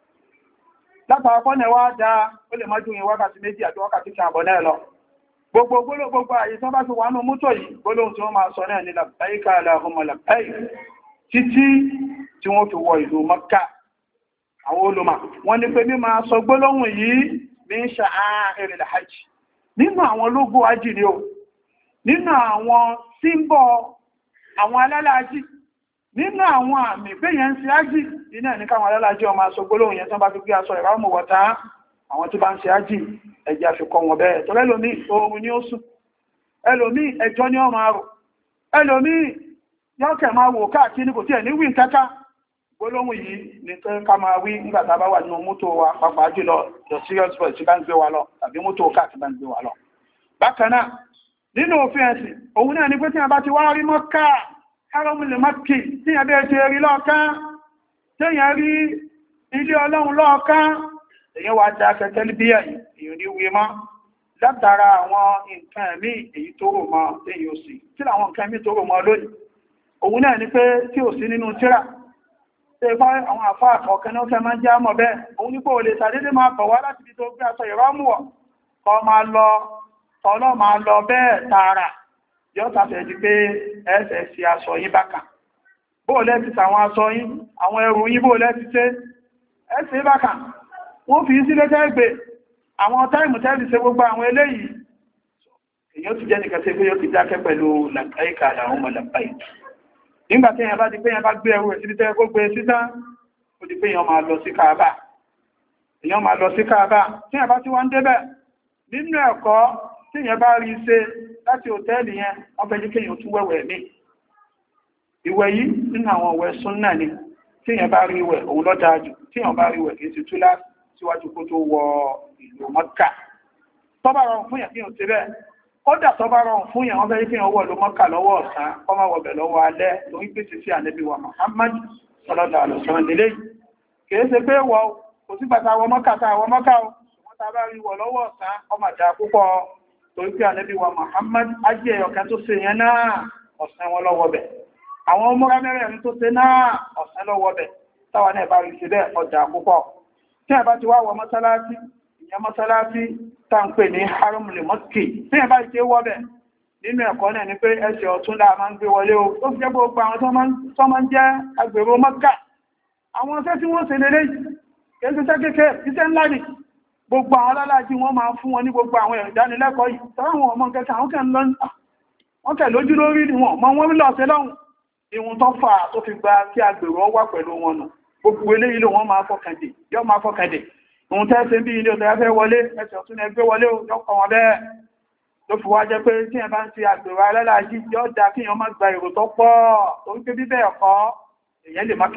látara pọ́nẹ̀ wá dáa ó lè májú ìwọ̀n wákàtí méjì àti wákàtí kan àbọ̀ náà lọ gbogbo àyè tán bá fi wà ní mọ́tò yìí gbólóhùn tí wọ́n máa sọ náà ní labbaika Allahumma labbaik títí tí wọ́n fi wọ ìlú Mọ́kà àwọn olùmọ̀ wọ́n ní pé ní máa sọ gbólóhùn yìí min sha'a'iril hajj nínú àwọn lógó hajj ni o nínú àwọn símbọ̀ àwọn alálàájì nínú àwọn àmì péyàn sí hajj iná ní káwọn alálàájì ọmọ aṣọ gbólóhùn yẹn tán bá fi gbé aṣọ ìrámù wọ̀ta àwọn tí bá ń ṣe hajj ẹjẹ́ àfikọ́ wọn bẹ́ẹ̀ tó lẹ́lòmí oorun ni ó sùn ẹlòmí ẹjọ́ ni ó máa rò ẹlòmí yọ́kẹ̀ máa wò káàkiri kò tí ẹ̀ ní wí kẹ́kà gbólóhùn yìí ní tó ká máa wí nígbàtà bá wà nínú mọ́tò wa pàápàá jùlọ the serious bus tí bá ń gbé wa lọ tàbí mọ́tò káàkiri bá ń gbé wa lọ bákan náà nínú òfin ẹ̀sìn òun náà ni pé tí a bá ti wá rí Mọ́kà Haramul Makki tí a bẹ́ẹ̀ ṣe rí lọ́ọ̀kán tí a rí ilé Ọlọ́run lọ́ọ̀kán èyàn wà dá kẹtẹ́lì bí èyàn ní wé mọ́ látara àwọn nǹkan ẹ̀mí èyí tó rò mọ́ èyí ò sí tí àwọn nǹkan ẹ̀mí tó rò mọ́ lónìí òun náà ni pé tí ò sí nínú tírà tí ipá àwọn àfá àkọ̀ọ̀kẹ́ náà fẹ́ máa ń já mọ̀ bẹ́ẹ̀ òun ní pé ò lè sàdédé máa bọ̀ wá láti bí tó gbé aṣọ ìrámù wọ̀ kọ́ máa lọ bẹ́ẹ̀ tààrà yóò tàfẹ́ di pé ẹsẹ̀ sí aṣọ yín bákan bóòlẹ́ ti sàwọn aṣọ yín àwọn ẹrù yín bóòlẹ́ ti tẹ́ ẹsẹ̀ bákan wọ́n fi sílé tẹ́gbẹ̀ àwọn táìmù tẹ́lì ṣe gbogbo àwọn eléyìí èyí ó ti jẹ́ nìkan tí yóò ti dákẹ́ pẹ̀lú labbaika Allahumma labbaik nígbàtí èyàn bá di pé èyàn bá gbé ẹrù ẹ̀sí tẹ́ gbogbo síta ó di pé èyàn máa lọ sí Káàbà tí èyàn bá ti wá ń débẹ̀ nínú ẹ̀kọ́ tí èyàn bá rí ṣe láti hòtẹ́ẹ̀lì yẹn wọ́n fẹ́ jí kí èyàn tún wẹ̀wẹ̀ mí ìwẹ̀ yìí nínú àwọn ìwẹ̀ súnnà ni tí èyàn bá rí ìwẹ̀ òun ló dáa jù tí èyàn bá rí ìwẹ̀ kìí ti tú láti síwájú kó tó wọ ìlú Mọ́kà tó bá rọrùn fún yàn kí yàn ti bẹ́ẹ̀ kódà tó bá rọrùn fún yàn wọ́n fẹ́ kí yàn wọ ìlú Mọ́kà lọ́wọ́ ọ̀sán kó má wọ̀bẹ̀ lọ́wọ́ alẹ́ lórí pèsè sí Ànábì wa Muhammad sallallahu alaihi wasallam nílé kìí ṣe pé wọ kò sí bàtà wọ Mọ́kà tá wọ Mọ́kà o ṣùgbọ́n tá bá rí wọ lọ́wọ́ ọ̀sán ọmọ dà púpọ̀ torí pé Ànábì wa Muhammad ajé ọ̀kan tó ṣe yẹn náà ọ̀sán wọn lọ́wọ́ bẹ̀ àwọn ọmọra mẹ́rẹ̀ẹ̀rin tó ṣe náà ọ̀sán lọ́wọ́ bẹ̀ táwa náà bá rí ṣe bẹ́ẹ̀ ọjà púpọ̀ tí a bá ti wá wọ mọ́sálásí ìyẹn mọ́sálásí tá ń pè ní Haramul Makki tí a bá ti wọ́ bẹ̀ nínú ẹ̀kọ́ náà ni pé ẹsẹ̀ ọ̀tún láà máa ń gbé wọlé o tó fi jẹ́ gbogbo àwọn tó máa ń jẹ́ agbèrò Mọ́kà àwọn ọ̀sẹ́ tí wọ́n ṣe lélẹ́ kẹsẹsẹ́ kéèké iṣẹ́ ńlá ni gbogbo àwọn alálàájí wọ́n máa fún wọn ní gbogbo àwọn ìdánilẹ́kọ̀ọ́ yìí tọ́wọ́n ọmọ kẹta àwọn kẹ lójú lórí ni wọ́n mọ́ wọ́n lọ sí lọ́hùn ìhun tó fà tó fi gba kí agbèrò wà pẹ̀lú wọn nù gbogbo eléyìí ló wọ́n máa fọ́kàndè yọ́ máa fọ́kàndè ìhun tẹ́ ṣe bí ilé ọ̀tẹ́ fẹ́ wọlé ẹsẹ̀ ọ̀tún ẹgbẹ́ wọlé yọ́kọ̀ wọn bẹ́ẹ̀ ló fi wá jẹ́ pé tí ẹ bá ń ti agbèrò alálàájí yọ́ da kí èèyàn má gba èrò tó pọ̀ torí pé bíbẹ̀ ọ̀kọ́ èèyàn lè má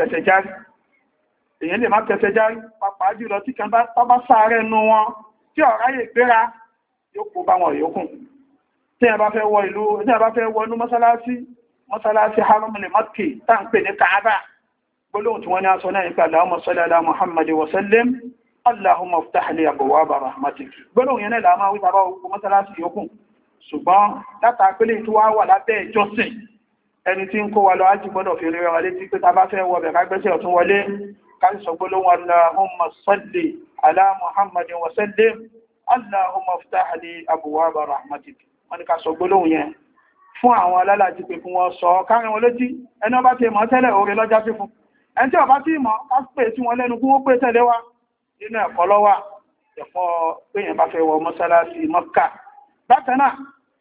kẹsẹ̀ járí pàápàá jùlọ tí kan bá sáré nú wọn tí ọ̀ráyè gbéra yóò kó bá wọn yòókù tí ẹ bá fẹ́ wọ ìlú tí ẹ bá fẹ́ wọnú mọ́sálásí haramul makki tá ń pè ní Kaaba gbólóhùn tí wọ́n ní aṣọ náà nípa Allahumma salli ala Muhammad wa sallim Allahumma iftah li abwaaba rahmatik gbólóhùn yẹn náà láàmà wíta bá ogun mọ́sálásí yòókù ṣùgbọ́n látàpẹ́lẹ̀ tí wá wà lábẹ́ ìjọsìn ẹni tí ń kó wa lọ ájì gbọ́dọ̀ fi rí wa létí pé ta bá fẹ́ wọ bẹ̀ ká gbẹ́sẹ̀ ọ̀tún wọlé ká sọ gbólóhùn Allahumma salli ala Muhammad wa sallim Allahumma iftah li abwaaba rahmatik wọ́n ní ká sọ gbólóhùn yẹn fún àwọn alálàájí pé fún wọn sọ kárin wọn létí ẹni ọba ti mọ̀ tẹ́lẹ̀ oore lọ́já sí fún ẹni tí ọba tí mọ̀ ká pè sí wọn lẹ́nu kí wọ́n pè tẹ́lẹ̀ wá nínú ẹ̀kọ́ lọ́wà ẹ̀kọ́ péyàn bá fẹ́ wọ mọ́sálásí Mọ́kà bákan náà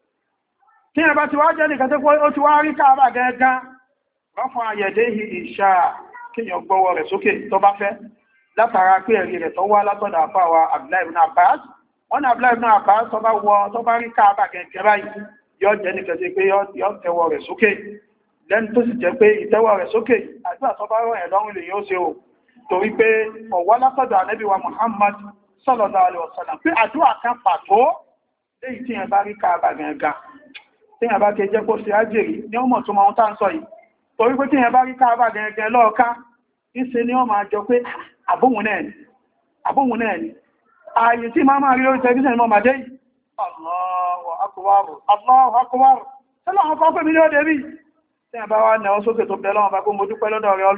tí ẹ bá ti wá jẹ́ nìkan tó ó ti wá rí Káàbà gẹ́gẹ́ wọ́n fún ayẹ̀dẹ́ ìṣà kíyàn gbọ́wọ́ rẹ̀ sókè tó bá fẹ́ látara pé ẹ̀rí rẹ̀ tó wá látọ̀dọ̀ àfáwà Abdullahi ibn Abbas wọ́n ní Abdullahi ibn Abbas tó bá rí Káàbà gẹ́gẹ́ báyìí yóò jẹ́ nìkan sí pé yóò tẹ́wọ́ rẹ̀ sókè lẹ́nu tó sì jẹ́ pé ìtẹ́wọ́ rẹ̀ sókè àdúrà tó bá rọ̀ ẹ̀ lọ́rùn lè yóò ṣe o torí pé ọ̀wọ́ látọ̀dọ̀ Ànábì wa Muhammad sallallahu alaihi wasallam pé àdúrà kan pàtó léyìí tí yẹn bá rí Káàbà gẹ̀ẹ́gà tí yẹn bá ti jẹ́ kó ṣe ájèrè ní ọmọ tó máa ń tán sọ yìí torí pé tí yẹn bá rí Káàbà gẹ̀ẹ́gẹ́ lọ́ọ̀ká ìṣe ni wọ́n máa jọ pé àbóhun náà ni ààyè tí máa rí lórí tẹlifíṣàn mọ́ màdé yìí Allahu akbar Allahu akbar tẹ́lọ̀ àwọn kan pè mí ní ọdẹ rí tí yẹn bá wá nẹ̀wọ́ sókè tó bẹ̀ lọ́wọ́ bá kó mo dúpẹ́ lọ́dọ̀ rẹ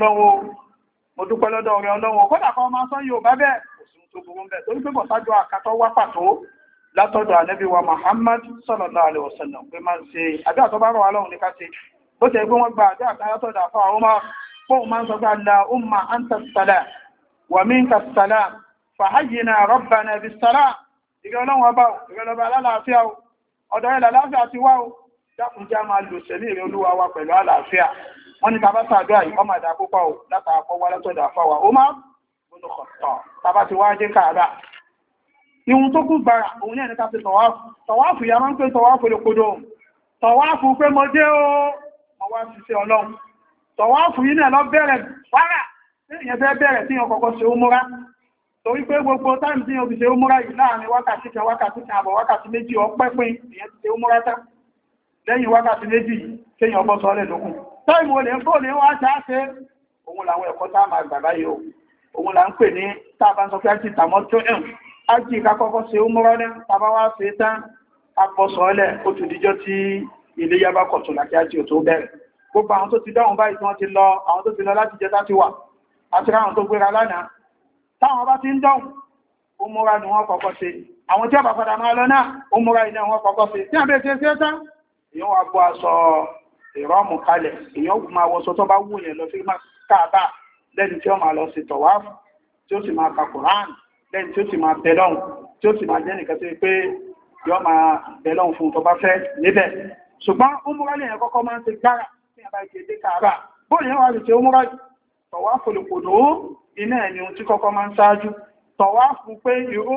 Ọlọ́run kódà kan máa sọ yóò bá bẹ́ẹ̀ òsùn tó burú bẹ́ẹ̀ torí pé bọ̀sájọ́ àkàtọ́ wá pàtó látọ̀dọ̀ Ànábì wa Muhammad sallallahu alaihi wasallam pé máa ń ṣe àdúrà tó bá rọ̀ wá lọ́run ní ká ṣe bó ṣe pé wọ́n gba àdúrà kan látọ̀dọ̀ àfà àwọn máa ń sọ pé Allahumma anta as-salam wa minka as-salam fahayyina rabbana bis-salam ìrẹ́ Ọlọ́run ọba ìrẹ́lọba alálàáfíà ọ̀dọ̀ ẹ̀lẹ̀ àlàáfíà ti wá dákùnjá máa lò sẹ̀mí ìrẹ́ Olúwa wa pẹ̀lú àlàáfíà wọ́n ní tàbá sàdúrà yìí ọmọ àdá púpọ̀ látàkọ́ wá látọ̀dọ̀ àfáwà ó máa gbọ́nà kọ̀tọ̀ tàbá ti wá dé Káàbà ihun tó kú gbára òun ní ẹ̀nìká ti tọ̀wáfù ya máa ń pè tọ̀wáfù lókodò tọ̀wáfù pé mo dé ó mọ̀ wá sí sí Ọlọ́run tọ̀wáfù yìí náà lọ bẹ̀rẹ̀ wárà tí ìyẹn fẹ́ bẹ̀rẹ̀ tí yẹn kọ́kọ́ ṣe ó múra torí pé gbogbo táìmù tí yẹn fi ṣe ó múra yìí láàrin wákàtí kan àbọ̀ wákàtí méjì ọpẹ́ pín ìyẹn ti ṣe ó múra tá lẹ́yìn wákàtí méjì kéèyàn ọbọ̀ sọ́lẹ̀ lókun táìmù olè ń kó ní wá ṣáṣe òun làwọn ẹ̀kọ́ tá máa gbà báyìí o òun là ń pè ní tàbá sọ pé á ti tàmọ́ tó ẹ̀m á jí ká kọ́kọ́ ṣe ó múra ní tàbá wá ṣe tán àpọ̀ sọ́lẹ̀ ó tún díjọ́ tí ilé yábá kọ̀tún láti á ti ò tó bẹ̀rẹ̀ gbogbo àwọn tó ti dáhùn báyìí tí wọ́n ti lọ àwọn tó ti lọ láti jẹta ti wà àti ráwọn tó gbéra lánàá táwọn bá ti ń dáhùn ó múra ni wọ́n kọ́kọ́ ṣe àwọn tí àbá padà máa lọ náà ó múra iná wọ́n kọ́kọ́ ṣe tí àbẹ́ ṣe ṣe tán èèyàn wá bọ́ aṣọ ìrọ́mù kalẹ̀ èèyàn máa wọṣọ tó bá wù yẹn lọ sí Káàbà lẹ́ni tí ó máa lọ sí tọ̀wáfù tí ó sì máa ka Kùránì lẹ́ni tí ó sì máa bẹ̀lọ́hùn tí ó sì máa jẹ́ nìkan sí pé yọ́ máa bẹ̀lọ́hùn fún tó bá fẹ́ níbẹ̀ ṣùgbọ́n ó múra lẹ́yìn kọ́kọ́ máa ń ṣe gbára tí a bá ti dé Káàbà bóyá yẹn wá sì ṣe ó múra tọ̀wáfù lòkòdó iná ẹni ohun tí kọ́kọ́ máa ń ṣáájú tọ̀wáfù pé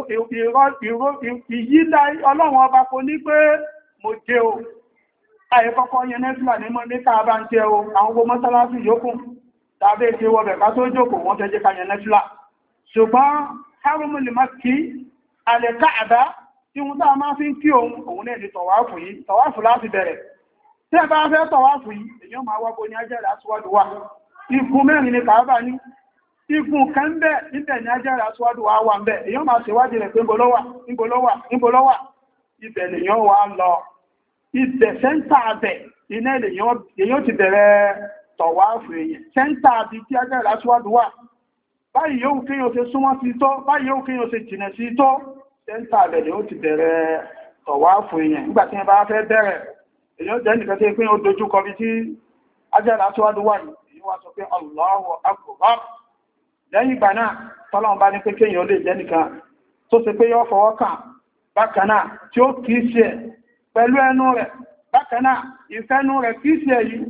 ìyílá Ọlọ́run ọba kò ní pé mo jẹ́ o àyè kọ́kọ́ yẹn nẹ́fìlà ní mọ́ ní Káàbà ń jẹ́ o àwọn gbogbo mọ́sálásí yòókù tàbí ṣe wọ́bẹ̀ ká tó jókòó wọ́n fẹ́ jẹ́ ká yẹn nẹ́fìlà ṣùgbọ́n Harumul Makki alẹ́ Káàbà tí wọ́n tá máa fi ń kí òun náà ní tọ̀wáfù yìí tọ̀wáfù láti bẹ̀rẹ̀ tí ẹ bá fẹ́ tọ̀wáfù yìí èyàn máa wọ́pọ̀ ní ajẹ́rẹ̀ aṣíwájú wà igun mẹ́rin ní Káàbà ní igun kan bẹ́ níbẹ̀ ní ajẹ́rẹ̀ aṣíwájú wà wà ń bẹ̀ èyàn máa ṣèwádìí rẹ̀ pé ńbolówà ibẹ̀ lèyàn wà lọ ibẹ̀ sẹ́ńtà abẹ̀ iná èyàn ti bẹ̀rẹ̀ tọ̀wáfù èyàn sẹ́ńtà àbí tí ajẹ́rẹ̀ aṣíwájú wà báyìí yóò kéyàn ṣe súnmọ́ sí tó báyìí yóò kéyàn ṣe jìnà sí tó sẹ́ńtà abẹ̀ ni ó ti bẹ̀rẹ̀ tọ̀wáfù èyàn nígbà tí wọ́n bá fẹ́ bẹ̀rẹ̀ èyàn jẹ́ nìkan tí pé ó dojú kọ bí tí ajẹ́rẹ̀ aṣíwájú wà yìí èyàn wá sọ pé Allahu Akbar lẹ́yìn ìgbà náà tọ́lọ́run bá ní pé kéèyàn lè jẹ́ nìkan tó ṣe pé yọ́ fọwọ́ kàn bákan náà tí ó kìí ṣe ẹ̀ pẹ̀lú ẹnu rẹ̀ bákan náà ìfẹ́nu rẹ̀ kìí ṣe yìí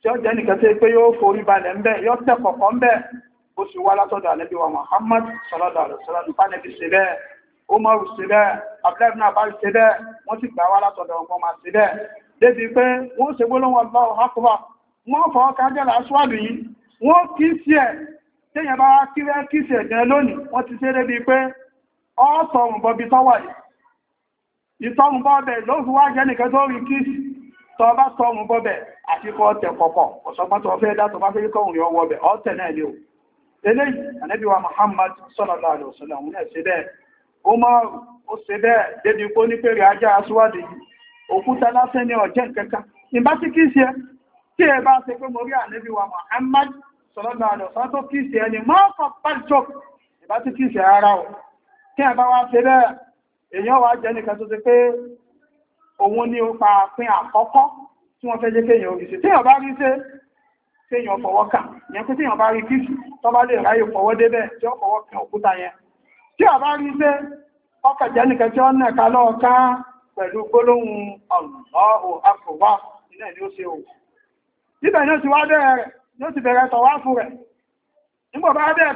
tí ó jẹ́ nìkan tí pé yóò forí balẹ̀ ń bẹ́ yóò tẹ́ kọ̀kọ́ ń bẹ́ ó sì wá látọ̀dọ̀ ànábì wa Muhammad sallallahu alaihi wasallam nípa nẹ́bí ṣe bẹ́ẹ̀ Umaru ṣe bẹ́ẹ̀ Abdullahi ibn Abbas ṣe bẹ́ẹ̀ wọ́n ti gbà wá látọ̀dọ̀ ọmọ máa ṣe bẹ́ẹ̀ débi pé wọ́n ṣe gbólóhùn Allahu akbar wọ́n fọ́ kájẹ́lá aṣíwájú yìí wọ́n kí sí ẹ̀ téèyàn bá kí rẹ́ kí sí ẹ̀gẹ́ lónìí wọ́n ti ṣe débi pé ọ́sọ̀rùn bọ̀bí tọ́wà yìí ìtọ́rùn bọ́bẹ̀ ló fi wá jẹ́ nìkan tó rí kí tọ́ bá tọ́rùn bọ́bẹ̀ àti kọ́ tẹ̀ kọ̀kọ̀ ọ̀sọ̀gbọ́n tó fẹ́ dá tó bá fẹ́ kọ́rùn yọ wọ́bẹ̀ ọ́tẹ̀ náà lé o eléyìí ànábì wa Muhammad sallallahu alaihi wasallam náà ṣe bẹ́ẹ̀ ó máa ó ṣe bẹ́ẹ̀ débi kó ní pèrè ajá aṣíwádìí yìí òkúta lásán ní ọ̀jẹ́ kẹta ìbá tí kìí ṣe tí ẹ bá ṣe pé mo rí ànábì wa Muhammad sallallahu alaihi wasallam tó kìí ṣe ẹni mọ́ọ̀kọ̀ pàjọ ìbá tí kìí ṣe ara ò kí ẹ bá wá ṣe bẹ́ẹ̀ èèyàn wá jẹ́ nìkan tó ṣe pé òun ní ó pa pín àkọ́kọ́ tí wọ́n fẹ́ jẹ́ kéèyàn orí ṣe téèyàn bá rí ṣe kéèyàn fọwọ́ kàn yẹn pé téèyàn bá rí kìí tó bá lè ráyè fọwọ́ débẹ̀ tí ó fọwọ́ kan òkúta yẹn tí a bá rí ṣe ọkọ̀ jẹ́ nìkan tí ó nẹ̀ka lọ́ọ̀ká pẹ̀lú gbólóhùn Allahu akbar ilẹ̀ ni ó ṣe o níbẹ̀ ni ó ti wá bẹ̀rẹ̀ rẹ̀ ni ó ti bẹ̀rẹ̀ tọ̀wáfù rẹ̀ nígbà bá bẹ̀rẹ̀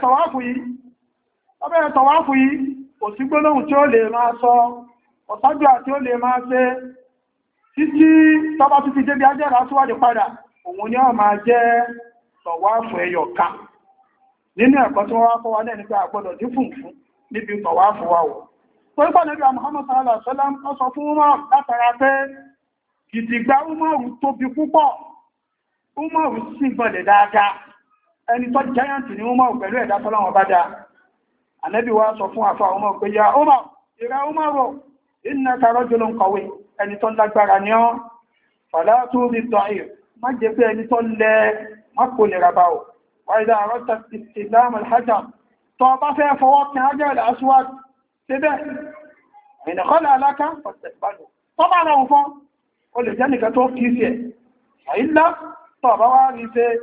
tọ̀wáfù yìí kò sí gbólóhùn tí ó lè máa sọ ọ̀sájú àti ó lè máa ṣe títí tọ́bá títí débi ajẹ́ra síwájú padà òun ni ó máa jẹ́ tọ̀wáfù ẹyọ kan nínú ẹ̀kọ́ tí wọ́n wá kọ́ wa lẹ́ni pé àgbọ́dọ̀ dí fún níbi tọ̀wáfù wa wò tó ń pàdé bí i Muhammad sallallahu alaihi wasallam ó sọ fún Umar látara pé gidigba Umaru tóbi púpọ̀ Umaru sì gbọ́lẹ̀ dáadáa ẹni tó giant ni Umaru pẹ̀lú ẹ̀dá tọ́lọ́wọ́ bá dáa Ànábì wa sọ fún àfà Umaru pé ya Umar ìrà Umaru innaka rajulun qawi ẹni tó lágbára ní ọ́ fala tu'dhi ad-da'if má jẹ́ pé ẹni tó lẹ má kò lè rabá o wa idha aradta istilama al-hajar tó bá fẹ́ fọwọ́ kan Hajar al-Aswad síbẹ̀ ìnìkọ́lẹ̀ aláká ọ̀sẹ̀gbàlù tó bá rọrùn fún o lè jẹ́ nìkan tó kìí sí ẹ̀ àìlá tó bá wá rí ṣe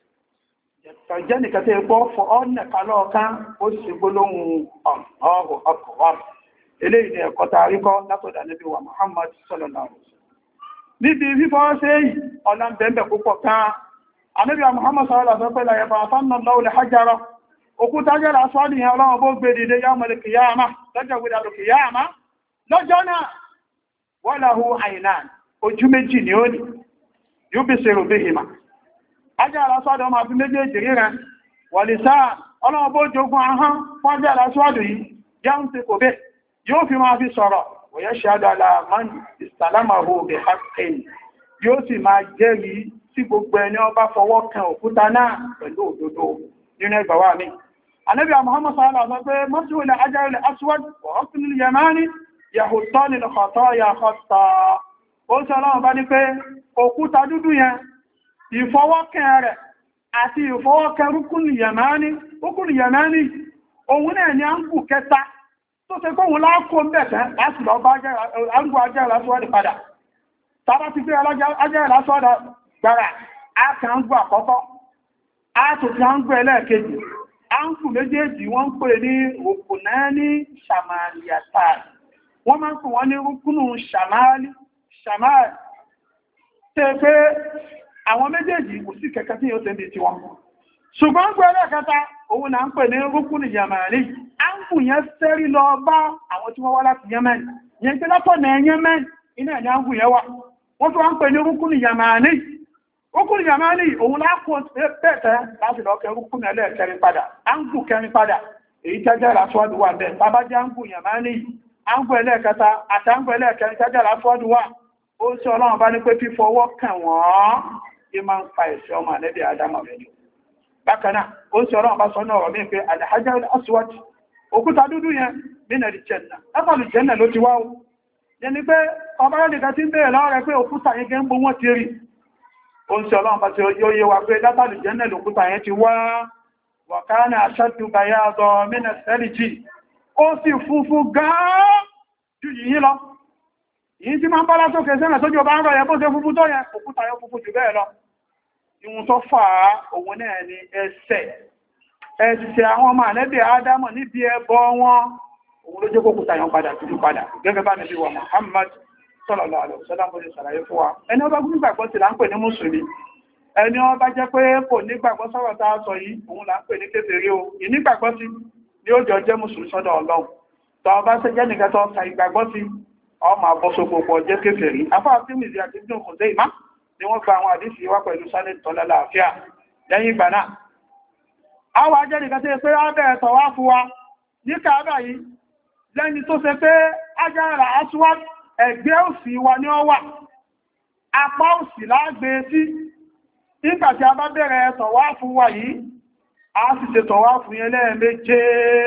jẹ́ nìkan tó ẹgbọ́ fọ́ ọ́nà kalọ́ọ̀ká ó sì gbólóhùn ọ̀rọ̀ ọkọ̀wà eléyìí ni ẹ̀kọ́ tàríkọ́ látọ̀dà Ànábì wa Muhammad sallallahu alaihi wasallam níbi fífọ́ sí ọ̀nà bẹ̀ẹ̀bẹ̀ púpọ̀ kan Ànábì wa Muhammad sallallahu alaihi wasallam yẹ fàfánà hajjara òkúta jẹ́ lásọ́dì yẹn ọlọ́run bó gbé dìde yá mọ̀lẹ̀ kìyàmá lọ́jọ́ gbédàlù kìyàmá lọ́jọ́ náà wọ́n láhú àìnà ojú méjì ni ó ní yóò bí ṣe rògbé ìmá ajá lásọ́dì ọmọ àbí méjèèjì ríran wà lè sáà ọlọ́run bó jogun ahán fún ajá lásọ́dì yìí yá ń ti kò bẹ́ yóò fi máa fi sọ̀rọ̀ wòyẹ́ ṣàdọ́là man ìsàlámàhó bẹ̀ haqqin yóò sì máa jẹ́rìí sí gbogbo ẹni ó bá fọwọ́ kan òkúta náà pẹ̀lú òdodo nínú ẹgbàwà mi Ànábì Muhammad sallallahu alaihi wasallam pé mọ́sílù ilẹ̀ Hajar al-Aswad wa husn al-Yamani yahuttani al-khataya khatta ó sọ ọlọ́run bá ní pé òkúta dúdú yẹn ìfọwọ́kẹ́ rẹ̀ àti ìfọwọ́kẹ́ rúkúnù Yamani òun náà ni a ń kù kẹta tó ṣe kóhun láàkó mẹ́fẹ́ láti lọ bá arúgbó Hajar al-Aswad padà tàbá ti gbé Hajar al-Aswad gbára á kàn ń gbọ́ àkọ́kọ́ àtòkì à ń gbé ẹlẹ́ẹ̀kejì áńkù méjèèjì wọ́n ń pè ní rùkùnà ní ṣàmàlìyàtà wọ́n máa ń pè wọ́n ní rùkùnù ṣàmàlì tẹ́ pé àwọn méjèèjì kò sí kẹ̀kẹ́ tí yóò tẹ́bí tí wọ́n ṣùgbọ́n ń pè ẹlẹ́ẹ̀kẹta òun náà ń pè ní rùkùnù yàmàlì áńkù yẹn fẹ́rí lọ bá àwọn tí wọ́n wá láti Yemen yẹn pé látọ̀nà Yemen iná ẹ̀ ní áńkù yẹn wà wọ́n tó wá ń pè ní rùkùnù yàmàlì Rúkúnù Yàmánì òun láàkó pẹ́ẹ̀tẹ́ láti lọ kẹ rúkúnù ẹlẹ́ẹ̀kẹrin padà, áńgù kẹrin padà, èyí tẹ́jẹ́ lásọ́dù wà bẹ́ẹ̀. Bàbá jẹ́ áńgù Yàmánì, áńgù ẹlẹ́ẹ̀kẹta àti áńgù ẹlẹ́ẹ̀kẹrin tẹ́jẹ́ lásọ́dù wà. Ó sí Ọlọ́run bá ní pé fífọwọ́ kàn wọ́n, yí máa ń fa ẹ̀ṣẹ̀ ọmọ ànẹ́bí Ádámà rẹ̀ ni. Bákan náà, ó sí Ọlọ́run bá sọ náà rọ̀ mí pé Al-Hajar al-Aswad, òkúta dúdú yẹn, min al-Jannah, látàlù Jannah ló ti wá o. Yẹn ni pé ọba rẹ̀ nìkan ti ń bèèrè lọ́wọ́ rẹ̀ pé òkúta yẹn gẹ́ ń bó wọ́n ti rí. Ó ń sọ Ọlọ́run bá ti yóò yé wa pé látàlù Jannah lòkúta yẹn ti wá wa kana ashaddu bayadan min as-salji. Ó sì funfun gan-an ju yìí lọ. Yìí tí máa ń bọ́lá sókè sẹ́nà sójú ọba ń rọ̀ yẹ bó ṣe funfun tó yẹn, òkúta yẹn funfun jù bẹ́ẹ̀ lọ. Ìwọ̀n tó fà á òun náà ni ẹ̀ṣẹ̀ àwọn ọmọ ànẹ́bì Ádámọ̀ níbi ẹbọ wọn, òun ló jẹ́ kókúta yẹn padà tuntun padà gẹ́gẹ́ bá níbi wa Muhammad sallallahu alaihi wasallam bó ṣe ṣàlàyé fún wa. Ẹni ọba gbígbàgbọ́ sí là ń pè ní mùsùlùmí. ẹni ó bá jẹ́ pé kò nígbàgbọ́ sọ̀rọ̀ tá a sọ yìí òun là ń pè ní kèfèrí o ìnígbàgbọ́ sí ni ó jọ jẹ́ mùsùlùmí sọ́dọ̀ Ọlọ́run tó bá ṣe jẹ́ nìkan tó sa ìgbàgbọ́ sí ọmọ àbọ́sọ̀pọ̀ jẹ́ kèfèrí afá tí mìí àti ìdún kò dé ìmá ni wọ́n gba àwọn àdísì wá pẹ̀lú sálẹ̀ tọ́lá láàfíà lẹ́yìn ìgbà náà àwọn ajẹ́ nìkan tí ó pé ábẹ̀ ẹ̀tọ̀ wá fún wa ní Káàbà yìí lẹ́ni tó ṣe pé Hajar al-Aswad ẹgbẹ́ òsì wa ní ó wà apá òsì lágbé sí nígbàtí a bá bẹ̀rẹ̀ ẹ̀tọ̀ wá fún wa yìí a sì ṣe tọ̀wá fún yẹn lẹ́ẹ̀méje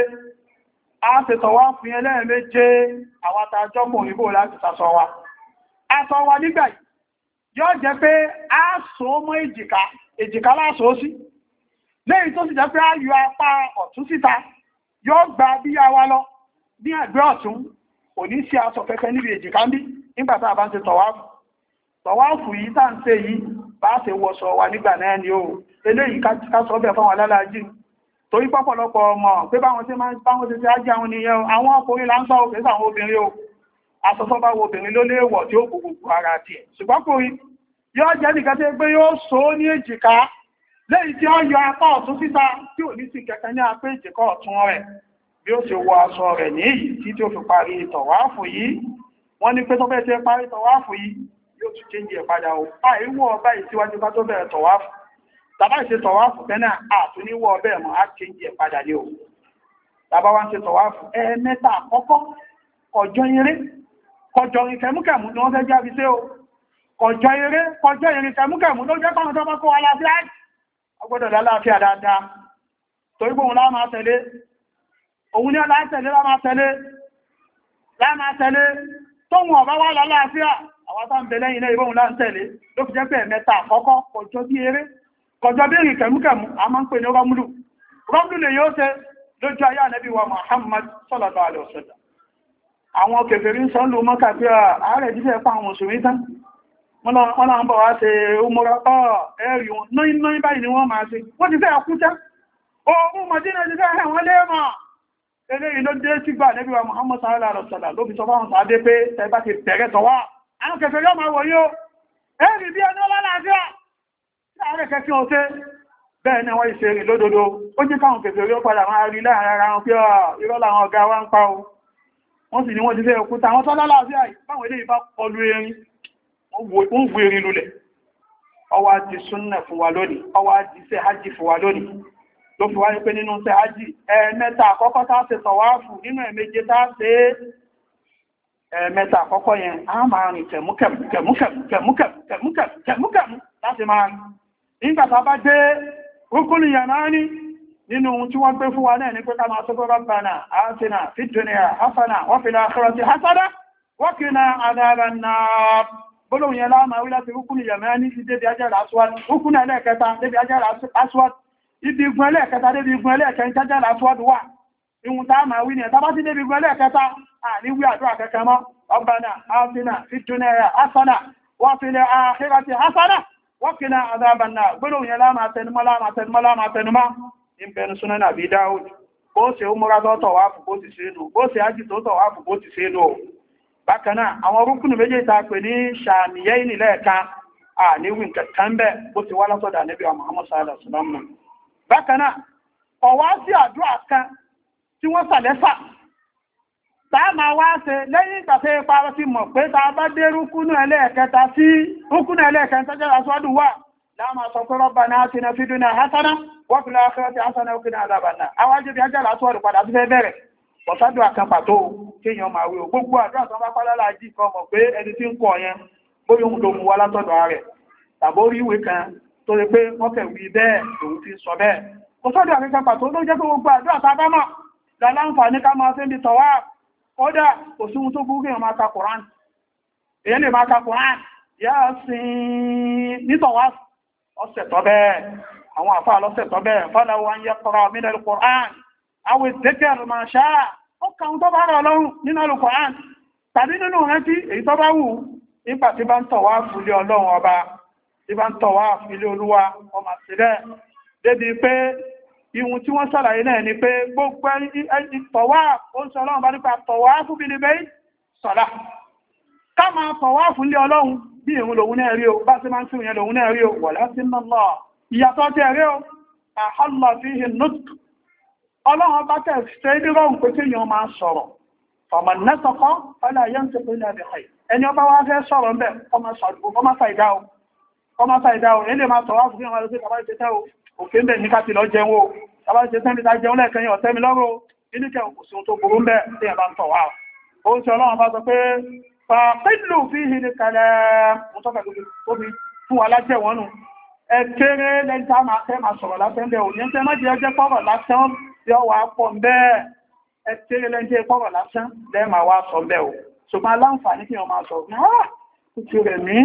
àwọn àtàjọ́kùn ìbò láti sàṣọ wa aṣọ wa nígbà yìí yóò jẹ́ pé a so mọ́ èjìká láṣọ sí lẹ́yìn tó sì jẹ́ pé a yọ apá ọ̀tún síta yóò gba bí a wá lọ ní ẹ̀gbẹ́ ọ̀tún kò ní sí aṣọ kẹkẹ níbi èjìká ń bí nígbàtí a bá ń ṣe tọ̀wáfù yìí tá ń ṣe yìí bá ṣe wọṣọ wa nígbà náà ni ó eléyìí ká sọ bẹ̀ fáwọn alálàájì torí pọ́pọ̀lọpọ̀ ọmọ pé báwọn tí ṣe ájí àwọn ènìyàn àwọn ọkùnrin là ń sọ òkè sáwọn obìnrin o aṣọ tó bá wo obìnrin ló léèwọ̀ tí ó gbogbo ara tiẹ̀ ṣùgbọ́n kùnrin yóò jẹ́ nìkan tí pé yóò so ní èjìká lẹ́yìn tí ó yọ apá ọ̀tún síta tí ò ní sí kẹkẹ ní apá èjìká ọ̀tún rẹ̀ bí ó ṣe wọ aṣọ rẹ̀ ní èyí tí ó fi parí tọ̀wáfù yìí wọ́n ní pé tó bẹ́ẹ̀ tẹ́ parí tọ̀wáfù yìí yóò tún change ẹ̀ padà o àìwọ̀ ọba ìsíwájú ká tó bẹ̀rẹ̀ tọ̀wáfù tàbá ìṣe tọ̀wáfù tẹ́nà àtúníwọ̀ ọbẹ̀ mọ́ á change ẹ̀ padà ní o tàbá wá ń ṣe tọ̀wáfù ẹ̀ẹ̀mẹ́ta àkọ́kọ́ kọjọ eré kọjọ irin kẹmúkẹmú ni wọ́n fẹ́ jáde sí o kọjọ irin kẹmúkẹmú ló jẹ́ kọ́nà tó bá kó aláfíà ọgbọ́dọ̀ lálàáfíà dáadáa torí gbóhun láàmà tẹ̀lé òun ní láàmà tẹ̀lé tó wọn ọ̀bá wá lálàáfíà àwọn tá ń bẹ lẹ́yìn náà ìbóhun láà ń tẹ̀lé ló fi jẹ́ pé ẹ̀mẹ́ta àkọ́kọ́ kọjọ bí eré kọjọ bí irin kẹmúkẹmú a máa ń pè ní rọ́mùlù lè yóò ṣe lójú ayé Ànábì wa Muhammad sallallahu alaihi wasallam àwọn kèfèrí ń sọ́lù mọ́kà pé ààrẹ jíṣẹ́ pa àwọn mùsùlùmí tán wọ́n náà ń bọ̀ wá ṣe umura ẹ̀rì wọn náà báyìí ni wọ́n máa ṣe wọ́n ti fẹ́ ọkúnṣẹ́ ohun Mọ̀dínà ti fẹ́ ẹ̀wọ̀n lẹ́ẹ̀mọ̀ eléyìí ló dé sí gbà Ànábì wa Muhammad sallallahu alaihi wasallam ló fi sọ fáwọn sàádé pé ẹbá ti bẹ̀rẹ̀ tọ̀wá àwọn kèfèrí ọmọ wọ̀ yóò ẹ̀rì bí ẹni ọlọ́láàfíà láàrẹ kẹfí ọ̀tẹ́ bẹ́ẹ̀ ni wọ́n ìṣe rìn lódodo ó jẹ́ káwọn kèfèrí ó padà máa rí láàrin ara wọn pé irọ́ làwọn ọ̀gá wa ń pa o wọ́n sì ní wọ́n ti fẹ́ òkúta àwọn tọ́lá láàfíà báwọn ilé ìbá kọlu erin wọ́n gbé erin lulẹ̀ ọwá di súnnà fún wa lónìí ọwá di ṣe hajji fún wa lónìí ló fi wáyé pé nínú ṣe hajji ẹ̀ẹ̀mẹ́ta àkọ́kọ́ tá ṣe tọ̀wáàfù nínú ẹ̀ẹ̀méje tá ṣe ẹ̀ẹ̀mẹ́ta àkọ́kọ́ yẹn a máa rìn kẹ̀múkẹ̀mú láti máa rìn nígbà tá bá dé rúkúnù yamani nínú ohun tí wọ́n gbé fún wa náà ní pé ká máa sọ́kọ́ Rabbana atina fid dunya hasana wa fil akhirati hasana wa qina adhaban nar bọ́lọ̀wùn yẹn láàmà wí láti rúkúnù yamani ti débi Hajar al-Aswad rúkúnù ẹlẹ́ẹ̀kẹta débi Hajar al-Aswad ibi igun ẹlẹ́ẹ̀kẹta débi igun ẹlẹ́ẹ̀kẹta Hajar al-Aswad wà ihun tá máa wí ní ẹ̀ta bá sí débi igun ẹlẹ́ẹ̀kẹta ní wí àdúrà kẹkẹ mọ́ Rabbana atina fid dunya hasana wa fil akhirati hasana wa qina adhaban nar bọ́lọ̀wùn yẹn láàmà tẹnumọ́ ìbẹ̀rù súnà nàbí Dáúdù bó ṣe ó múra tọ́tọ̀ wá fún bó ti ṣe nù bó ṣe ájì tó tọ̀ wá fún bó ti ṣe nù bákanáà àwọn rúkúnù méjì ta pè ní ṣàmìyẹ́ ìnìlẹ̀ ẹ̀ka àníwìn kẹ̀kẹ́ bẹ́ bó ti wá látọ̀dà Ànábì wa Muhammad sallallahu alaihi wasallam bákanáà ọ̀wá sí àdúrà kan tí wọ́n sàlẹ́sà táà máa wá ṣe lẹ́yìn ìgbàfẹ́ ipa sí mọ̀ pé ta bá dé rúkúnù ẹlẹ́ẹ̀kẹta sí rúkúnù ẹlẹ́ẹ̀kẹta jẹ́ aswadu wà láàmà sọ pé Rabbana atina fid dunya hasana wa fil akhirati hasana wa qina adhaban nar àwájú bí Hajar al-Aswad padà sí fẹ́ bẹ̀rẹ̀ bọ̀sádù àkànpàtó kéèyàn máa wí o gbogbo àdúrà tó bá pálálà jí kan mọ̀ pé ẹni tí ń kọ yẹn bóyá òun ló mú wá látọ̀dọ̀ rẹ̀ tàbórí ìwé kan tó rí pé wọ́n kẹ̀ wí bẹ́ẹ̀ òun ti sọ bẹ́ẹ̀ bọ̀sádù àkànpàtó ló jẹ́ pé gbogbo àdúrà tá bá mọ̀ láláǹfààní ká máa fẹ́ bí tọ̀wá kódà kò sí ohun tó burú kéèyàn máa ka Quran èyàn lè máa ka Quran Yasin nítọ̀wá ọ̀sẹ̀ tọ́ bẹ́ẹ̀ àwọn àfáà lọ́sẹ̀ tọ́ bẹ́ẹ̀ falahu an yaqra min al-Qur'an àwọn ìdẹ́kẹ̀rù máa ṣáà ó kàun tó bá rọ̀ lọ́rùn nínú Al-Qur'an tàbí nínú rántí èyí tó bá wù nípa tí bá ń tọ̀wá fúlé Ọlọ́run ọba tí bá ń tọ̀wá fúlé Olúwa ọmọ sílẹ̀ débi pé ihun tí wọ́n sàlàyé náà ni pé gbogbo tọ̀wá ó ń sọ Ọlọ́run bá nípa tọ̀wá fún bí níbẹ̀ sọ̀lá ká máa tọ̀wá fúlé Ọlọ́run bí ìrun lòun náà rí o bá sí máa ń kírun yẹn lòun náà rí o walakinna Allah ìyàtọ̀ tẹ́ rí o ahalla fihi nutq ọlọ́run bá tẹ̀ ṣe dírọ̀hùn pé kí èèyàn máa sọ̀rọ̀ faman nataqa fala yantiqu illa bi khayr ẹni ọba wá fẹ́ sọ̀rọ̀ ń bẹ̀ ọmọ ṣàìdá o èlé máa sọ̀rọ̀ fún ìwọ̀n lọ́sí kàbá ìṣẹ́tẹ́ o òkè ń bẹ̀ ní káti lọ jẹun o kàbá ìṣẹ́tẹ́ ní ta jẹun lẹ́ẹ̀kẹ́yìn ọ̀tẹ́ mi lọ́rọ̀ inúkẹ́ òkùsùn tó burú ń bẹ̀ tí ẹ bá ń tọ̀ wá o ń ṣe ọlọ́run bá sọ pé fàpílù fi hìrì kalẹ̀ mọ́tọ́fẹ́ tó fi fún wa lájẹ́ wọn nù ẹ kéré lẹ́ntà máa fẹ́ máa sọ̀rọ̀ lásán bẹ̀ òní tẹ́ má jẹ́ ẹjẹ́ pọ̀rọ̀ lásán yọ wà pọ̀ bẹ́ẹ̀ ẹ kéré lẹ́ntẹ́ pọ̀rọ̀ lásán lẹ́ẹ̀mà wá sọ bẹ́ẹ̀ o ṣùgbọ́n aláǹfààní kí wọ́n máa sọ ti rẹ̀ mí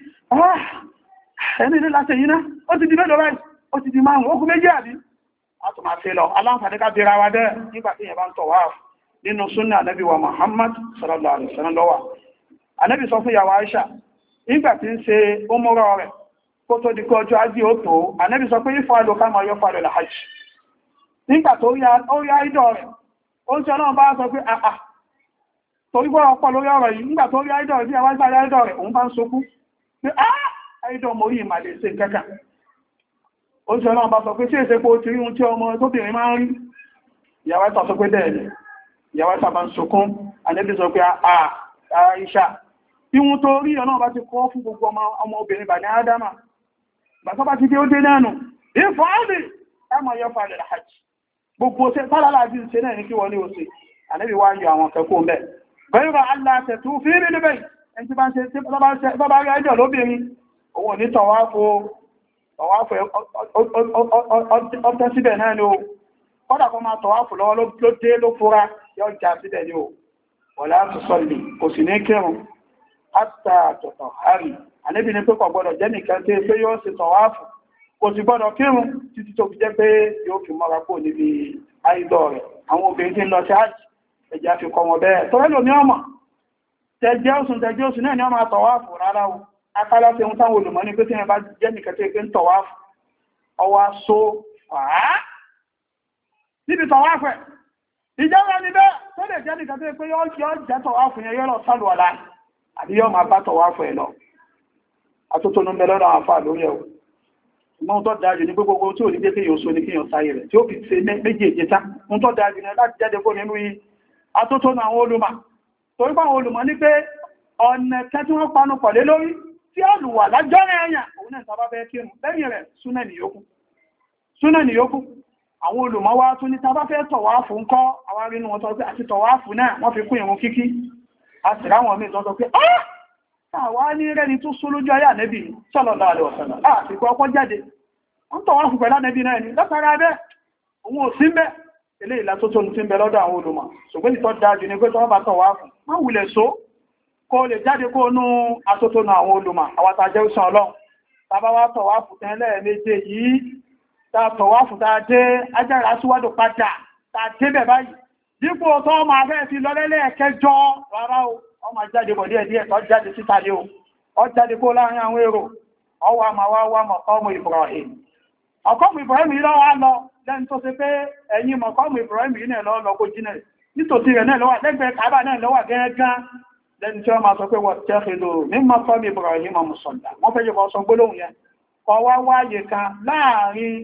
ẹni ilé láti yìí ná ó ti di mélòó báyìí ó ti di márùn-ún ó kú méjì àbí a tún máa ṣe lọ aláǹfààní ká bèèrè wa dẹ́ nígbà tí yẹn bá ń tọ̀ wá nínú súnnà Ànábì wa Muhammad sallallahu alaihi wasallam lọ́wà Ànábì sọ fún ìyàwó Aisha nígbà tí ń ṣe umura rẹ̀ kó tó di kó ọjọ́ ajé ó tó Ànábì sọ pé ìfàlò ká máa yọ fàlò làhajj nígbà tó rí àìdọ̀ rẹ̀ ó ń ṣe ọlọ́run bá sọ pé àà torí gbọ́ ọpọ̀ lórí ọ̀rọ̀ yìí nígbà tó rí àìdọ̀ rẹ̀ bí àwọn ìsàlẹ̀ àìdọ̀ rẹ̀ òun bá ń sokú pé àìdọ̀ mo rí ìmàlẹ̀ ṣe kẹ́kà ó ń ṣe ọlọ́run bá sọ pé tí èsè pé ó ti rí ohun tí ọmọ tóbìnrin máa ń rí ìyàwó ẹ̀ta sọ pé bẹ́ẹ̀ ìyàwó ẹ̀ta bá ń sokún Ànábì sọ pé Aisha ihun tó rí ọlọ́run bá ti kọ́ fún gbogbo ọmọ obìnrin bà ní Ádámà bàtọ́ bá ti dé ó dé nánú ìfọ́ọ̀lì ẹmọ yọ falẹ̀ hajj gbogbo ṣe tálàlá àti ṣe náà ní kí wọ́n ní ó ṣe Ànábì wá yọ àwọn kẹ́kọ́ mẹ́ bẹ́ẹ̀rọ aláàtẹ̀tù fi rí níbẹ̀ ẹni tí bá ń ṣe tí bá rí ẹjọ́ lóbìnrin òun ní tọ̀wáfò ọtẹ́ síbẹ̀ náà ni ó kọ́dà kọ́ máa tọ̀wáfò lọ́wọ́ ló dé ló fúra yọ jà síbẹ̀ ni ó wọ̀lá tó sọ́lì kò sì ní kírun hátà tọ̀tọ̀ hárì Ànábì ní pé kò gbọ́dọ̀ jẹ́ nìkan tí pé yóò sì tọ̀wáfò kò sì gbọ́dọ̀ kírun títí tó fi jẹ́ pé yóò fi mọ́ra kó níbi àìdọ̀ rẹ̀ àwọn obìnrin tí ń lọ sí ájì ẹjá fi kọ wọn bẹ́ẹ̀ tó rẹ́lò ní ọmọ tẹjẹ́ òsùn náà ni ọmọ àtọ̀wáfù rárá o akálá tí ohun táwọn olùmọ́ ní pé tí wọ́n bá jẹ́ nìkan tí pé ń tọ̀wáfù ọwá so fàá níbi tọ̀wáfù ẹ̀ ìjọba ní bẹ́ẹ̀ tó lè jẹ́ nìkan tí pé yọ́ jẹ́ tọ̀wáfù yẹn yọ́ lọ sálù ọ̀la àbí yọ́ máa bá tọ̀wáfù ẹ̀ lọ atótónú bẹ lọ́dọ̀ àwọn afá lórí ẹ̀ ìmọ̀ tó dájú ní gbogbo tí ò ní jẹ́ kí yóò so ní kí yóò sáyé rẹ̀ tí ó fi ṣe méjì èjẹta ń tó dájú ní láti jáde kó nínú yìí atótónú àwọn olùmọ̀ torí pé àwọn olùmọ̀ ní pé ọ̀nà kẹ́ tí wọ́n panu pọ̀ lé lórí tí àlùwà lájọ́rẹ̀ ẹ̀yàn òun náà sábà bẹ́ẹ̀ kírun lẹ́yìn rẹ̀ súnà nìyókù àwọn olùmọ̀ wá tún ní sábà fẹ́ tọ̀wáàfù ń kọ́ àwọn arínú wọn sọ pé àti tọ̀wáàfù náà wọ́n fi kún ìrun kíkí a sì ráwọn míì sọ pé àwa ní rẹ́ni tó sún lójú ayé ànẹ́bì sallallahu alaihi wasallam àti pé ọkọ̀ jáde wọ́n tọ̀wáàfù pẹ̀lú ànẹ́bì náà ni látara bẹ́ẹ̀ òun ò sí mẹ́ ilé ìlà tó tóní tí ń bẹ lọ́dọ̀ àwọn olùmọ̀ ṣùgbọ́n ìtọ́ dájú ní pé tọ́wọ́ bá tọ̀wáàfù má wulẹ̀ so kó lè jáde kó nú atótónú àwọn olùmọ̀ àwọn tàjẹ́ òsàn ọlọ́run tàbá wá tọ̀wáàfù tẹ́lẹ̀ méje yìí ta tọ̀wáàfù ta dé ajára síwádò padà ta dé bẹ̀ báyìí dípò tó máa fẹ́ fi lọ́lẹ́lẹ́ kẹjọ rárá o ọ máa jáde bọ̀ díẹ̀ díẹ̀ tó jáde síta lé o ọ jáde kó láàrin àwọn èrò ọwọ́ àmà wá mọ̀kọ́mù Ibrahim ọkọ́mù Ibrahim yìí lọ́wọ́ lọ lẹ́ni tó ṣe pé ẹ̀yìn mọ̀kọ́mù Ibrahim yìí náà lọ́wọ́ kó jìnà nítòsí rẹ̀ náà lọ́wọ́ lẹ́gbẹ̀ẹ́ Kaaba náà lọ́wọ́ gẹ́gẹ́ lẹ́ni tí wọ́n máa sọ pé wọ́n tẹ́kìlò ní mọ̀kọ́mù Ibrahim mùsọ̀lá wọ́n fẹ́ yẹ sọ gbólóhùn yẹn ọwá wáyé kan láàrin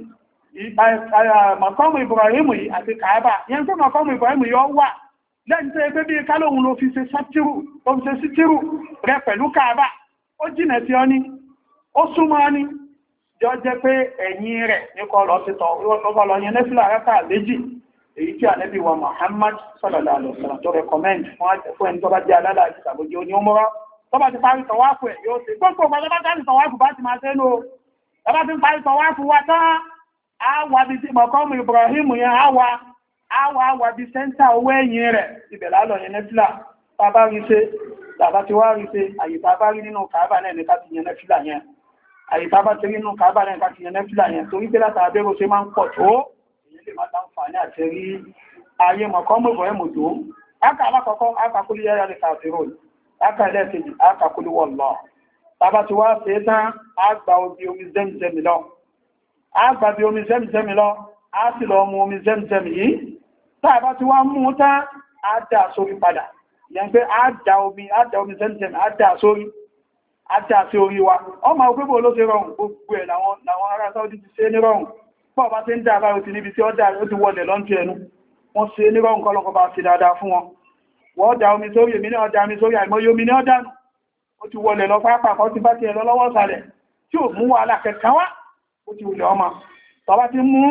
mọ̀kọ́mù Ibrahim yìí àti Kaaba yẹn tó mọ̀kọ́mù Ibrahim yìí ọ wà lẹ́ni tó ẹgbẹ́ bí kálóhun ló fi ṣe sítírù rẹ pẹ̀lú Kaaba ó jìnà sí ọ ní ó súnmọ́ ní jọ jẹ́ pé ẹ̀yìn rẹ̀ ní kọ́ lọ sí tọ́ yẹn nẹ́fìlà rákà méjì èyí tí Ànábì wa Muhammad sallallahu alaihi wasallam tó rẹ̀kọ́mẹ́ntì fún ẹni tó bá jẹ́ alálà àti ìsàbójú oní ọmọrọ́ tó bá ti parí tọ̀wáfù ẹ̀ yóò ṣe gbogbo ọgbà tó bá ti tọ̀wáfù bá ti máa ṣe lò tó bá ti parí tọ̀wáfù wa tán àwà bí tí mọ̀kọ́mù Ibrahim yẹn àwà bí sẹ́ńtà owó ẹ̀yìn rẹ̀ ibẹ̀ lálọ́ yẹn nẹ́fìlà tàbá rí ṣe tàbá ti wá rí ṣe àyè tàbá rí nínú Kaaba náà ní ká ti yẹn nẹ́fìlà yẹn àyíká bá tẹ́rí inú Kaaba náà káàkiri yẹn nẹ́fìlà yẹn torí pé látara bẹ́rọ ṣe máa ń pọ̀ tó èyí lè máa láǹfààní àti rí ayé mọ̀kọ́mù Ibrahim tó ákà alákọ̀ọ́kọ́ ákàkúlú yára lè kàfèrò ákà ẹlẹ́ẹ̀kejì ákàkúlú wallah tàbá ti wá ṣe tán àgbà omi Zemzem lọ àgbà bí omi Zemzem lọ á sì lọ mu omi Zemzem yìí tàbá ti wá mú tán á dà sórí padà yẹn pé á dà omi Zemzem á dà sórí àti àti orí wa ọmọ òpébò ló ṣe rọrùn gbogbo ẹ̀ làwọn ará Saudi ti ṣe ní rọrùn pọ̀ bá ti ń dá àbáyò ti níbi tí ó dá ó ti wọlẹ̀ lọ́ntí ẹnu wọ́n ṣe ní rọrùn kọ́lọ́kọ́ bá ti dáadáa fún wọn wọ́n dá omi sórí èmi náà dá omi sórí àìmọye omi náà dánù ó ti wọlẹ̀ lọ pápákọ̀ ti bá ti ẹ̀ lọ lọ́wọ́ sàlẹ̀ tí ò mú wàhálà kẹkàn wá ó ti wùlẹ̀ ọmọ tọba ti mú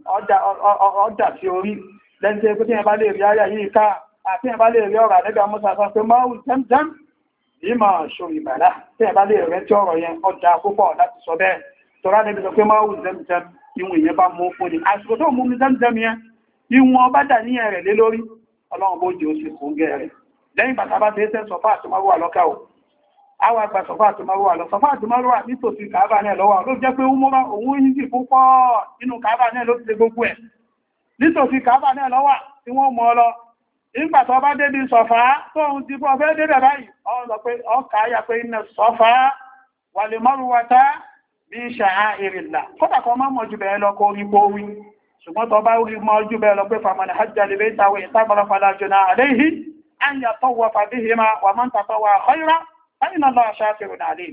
ọjà sí orí lẹ́ntẹ́ pé tí ẹ bá lè rí ayà yìí ká àti ẹ bá lè rí ọ̀rọ̀ àdẹ́gbà mọ́sá sọ pé máa jẹ́m ìmọ̀ ṣòrì ìbàlá tí ẹ bá lè rẹ́ tí ọ̀rọ̀ yẹn ọjà púpọ̀ láti sọ bẹ́ẹ̀ tọ́rá nẹ́bí sọ pé máa jẹ́m ìwọ̀n ìyẹn bá mú fún ni àsìkò tó mú mi jẹ́m yẹn ìwọ̀n bá dà níyẹn rẹ̀ lé lórí ọlọ́run bó jẹ́ ó sì fún gẹ́ rẹ̀ lẹ́yìn bàtà bá tẹ́ sọfá àti márùwà lọ́kà ò àwọn àgbà sọfá àti márùwà lọ sọfá àti márùwà nítòsí kàábà náà lọ́wọ́ ló jẹ́ pé umura òun yìí sì púpọ̀ nínú kàábà náà ló ti gbogbo ẹ̀ nítòsí kàábà náà lọ́wọ́ tí wọ́n mọ́ lọ nígbà tó bá débi sọfá tó ń ti fọ́ fẹ́ débẹ̀ báyìí ọ sọ pé ọkà ayà pé iná sọfá wà lè márùwà tá bí ṣàá ìrìnlá kódà kan má mọ̀ jù bẹ́ẹ̀ lọ kó rí kówí ṣùgbọ́n tó bá rí mọ́ jù bẹ́ẹ̀ lọ pé famani hajjá lè bẹ́ ìtàwé ìtàgbàrá falájọ́nà àléhì an yà tọ́wọ́ fàbíhìmá wà mọ́ tàtọ́wà ọ̀hírá fáyínà lọ ṣáàkiri nàlè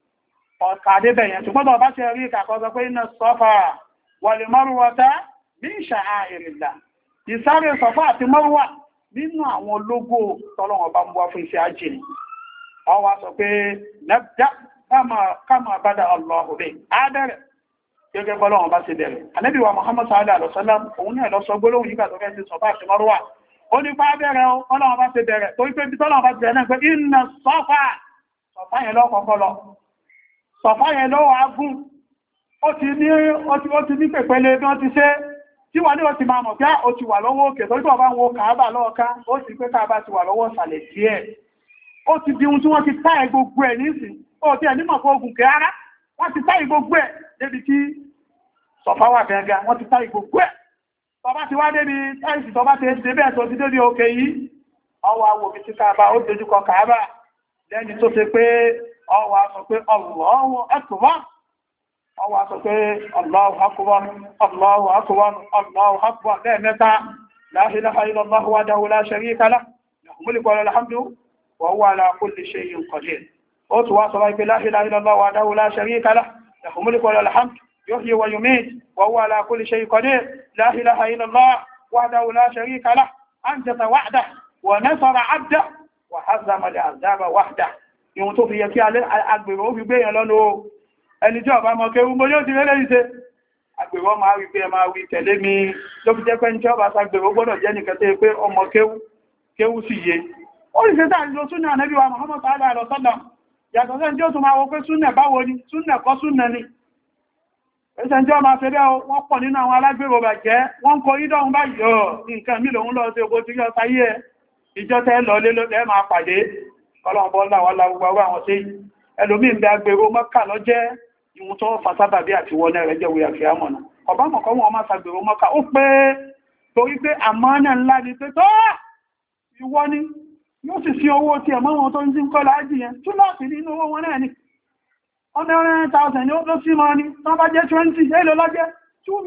ọ̀kàdé bẹ̀yẹn ṣùgbọ́n tó bá ṣe rí ìkàkọ́sọ pé iná sọ́fà wà lè mọ́rùwọ́ta bí ṣàá ìrìnlá ìsáré sọ́fà àti mọ́rùwà nínú àwọn ológo tọ́lọ́wọ́ bá mú wá fún iṣẹ́ ajé ọwá sọ pé nẹ́bdá kama bada Allahu bi adẹ́rẹ̀ gẹ́gẹ́ bọ́lọ́wọ́ bá ṣe bẹ̀rẹ̀ Ànábì wa Muhammad sallallahu alaihi wasallam òun náà lọ sọ gbólóhùn yígbà tó fẹ́ sí sọ́fà àti mọ́rùwà ó ní pa bẹ̀rẹ̀ ọlọ́wọ́ bá ṣe bẹ̀rẹ̀ torí pé bí tọ́lọ́wọ́ bá ṣe bẹ̀rẹ̀ náà pé iná sọ́fà sọ̀fá yẹn lọ́kọ̀ọ́kọ́ lọ sọ̀fá yẹn lọ́wọ́ agún ó ti ní pẹ̀pẹ̀lẹ̀ bí wọ́n ti ṣe tí wọ́n ní ó ti máa mọ̀ pé ó ti wà lọ́wọ́ òkè torí bọ̀ bá ń wo kàábà lọ́ọ̀ká ó sì pé kàábà ti wà lọ́wọ́ ìsàlẹ̀ díẹ̀ ó ti di ohun tí wọ́n ti táì gbogbo ẹ̀ nísìn ó ti ẹ̀ nímọ̀ fún ogun kẹ́ara wọ́n ti táì gbogbo ẹ̀ débi tí sọ̀fá wà gẹ́gẹ́ wọ́n ti táì gbogbo ẹ̀ tọba ti wá débi táìsì tọba ti ṣe bẹ́ẹ̀ tó ti débi òkè yìí ọwọ́ awòmí tí kàábà ó dojúkọ kàábà lẹ́ni tó ṣe pé ọwọ́ sọ pé Allahu Akbar ọwọ́ sọ pé Allahu Akbar Allahu Akbar Allahu Akbar lẹ́ẹ̀mẹ́ta la ilaha illallah wahdahu la sharika lahu lahul mulku wa lahul hamdu wa huwa ala kulli shay'in qadir ó tún wá sọ pé la ilaha illallah wahdahu la sharika lahu lahul mulku wa lahul hamdu yuhyi wa yumiit wa huwa ala kulli shay'in qadir la ilaha illallah wahdahu la sharika lahu anjasa wa'dahu wa nasara 'abdahu wa hazama al-ahzaba wahdahu ìwọ̀n tó fi yẹ kí agbèrò ó fi gbé yẹn lọ́nà ẹni tí ọba mọ̀ kéwú mo yóò ti rẹ́lẹ́ ìṣe agbèrò máa rí pé ẹ máa wí tẹ̀lé mi ló fi jẹ́ pé ní tí ọba sagbèrò gbọ́dọ̀ jẹ́ nìkan tẹ́ pé ọmọ kéwú sì yé ó rí ṣe táà lọ súnà Ànábì wa Muhammad sallallahu alaihi wasallam yàtọ̀ sẹ́ni tí ó tún máa wọ pé súnà báwo ni súnà kọ́ súnà ni ẹ̀sẹ̀ tí ó máa ṣe bẹ́ wọ́n pọ̀ nínú àwọn alágbèrò bàjẹ́ wọ́n kọ ìdọ̀hún báyìí nǹkan mí lòun lọ sí ogun tí yọ sáyé ẹ̀ ìjọ tẹ́ lọ lé lẹ́ máa pàdé ọlọ́ọ̀bọ́ láwọn lágbàwọ́ àwọn tí ẹlòmí ń bẹ agbèrò mọ́kà lọ jẹ́ ìwọ̀n tó fàsábàbí àti wọ́n rẹ̀ jẹ́ wùyà fìyà mọ̀nà ọba mọ̀kọ́ wọn máa sàgbèrò mọ́kà ó pé torí pé àmánà ńlá ni pé tó ìwọ ni yóò sì sí owó tí ẹ̀mọ́ wọn tó ń tí ń kọ́ láàájì yẹn tún láti nínú owó wọn náà ni 100,000 ni ó ló sí mọ́ ní tán bá jẹ́ 20 èlò lọ́jẹ́ 2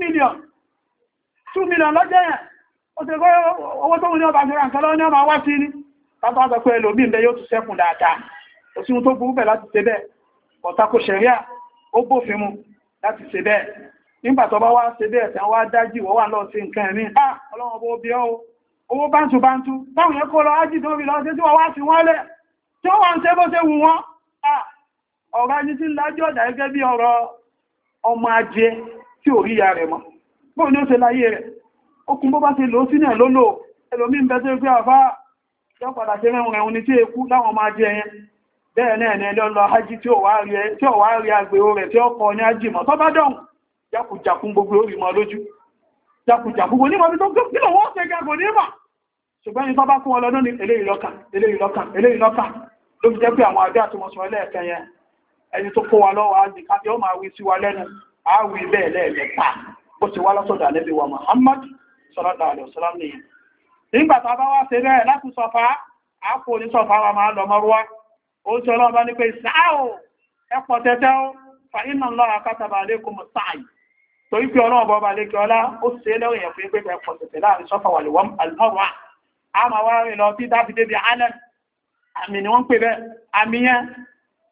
million lọ́jẹ́ yẹn ó ti kọ́ owó tó wù ní ọba ṣe ràǹkan lọ́wọ́ ní ọmọ wá sí ní tàbí sọ pé ẹlòmí ń bẹ yóò tún sẹ́kùn dáadáa ó sí ohun tó burú bẹ̀ láti ṣe bẹ́ẹ̀ ọ̀tako ṣẹ̀ríà ó bófin mu láti ṣe bẹ́ẹ̀ nígbà tó bá wá ṣe bẹ́ẹ̀ tẹ́ wá dájí wọ́n wà lọ sí nǹkan ẹ̀mí ọlọ́run bó bí owó bántú táwọn yẹn kó lọ ájì tó rí lọ sí tí wọ́n wá sí wọ́n lẹ̀ tí wọ́n wá ń ṣe bó ṣe wù wọ́n ọ̀rọ̀ ẹni tí ń lájú ọ̀dà gẹ́gẹ́ bí ọ̀rọ̀ ọmọ ajé tí ò rí ya rẹ̀ mọ́ bóò ní ó ṣe láyé rẹ̀ okùn bó bá ṣe lò ó sí náà lólò ẹlòmí ń bẹ tó pé àfá yọ́ padà ṣe rẹ̀rùn ní tí èkú láwọn ọmọ ajé ẹyẹn bẹ́ẹ̀ náà ní ẹlọ́ lọ hajji tí ó wá rí agbèrò rẹ̀ tí ó kọ ní hajji mọ́ tó bá dọ̀hùn jákùjákùn gbogbo orí mọ́ lójú jákùjákùn kò ní mọ́ bí tó kí lọ wọ́n ṣe gẹ́gò ní mọ̀ ṣùgbọ́n ní tó bá fún ọlọ́dún ní eléyìí lọ́kàn ló fi jẹ́ pé àwọn àjọ àtúmọ̀sán ẹlẹ́ẹ̀kẹ́ yẹn ẹni tó kó wa lọ́wọ́ ájì káfí ó máa wí sí wa lẹ́nu àwí bẹ́ẹ̀ lẹ́ẹ̀mẹ́ta bó ti wá lọ́sọ̀dọ̀ Ànábì wa Muhammad sallallahu alaihi wasallam nìyẹn nígbà tá bá wá ṣe bẹ́ẹ̀ láti Sọ̀fà àpò ní Sọ̀fà wa máa lọ Márúwà ó tí Ọlọ́run bá ní pé sáàó ẹpọ̀ tẹ́tẹ́ ó fa inna Allaha kataba alaykum as-sa'i torí pé Ọlọ́run bọ́ba lékẹ́ ọlá ó ṣe lẹ́rìn yẹn fún pé ẹpọ̀ tẹ́tẹ́ láàrin Sọ̀fà wal Marwa a máa wá rìn lọ sí dábìdé bí alẹ́ àmì ni wọ́n pè bẹ́ àmì yẹn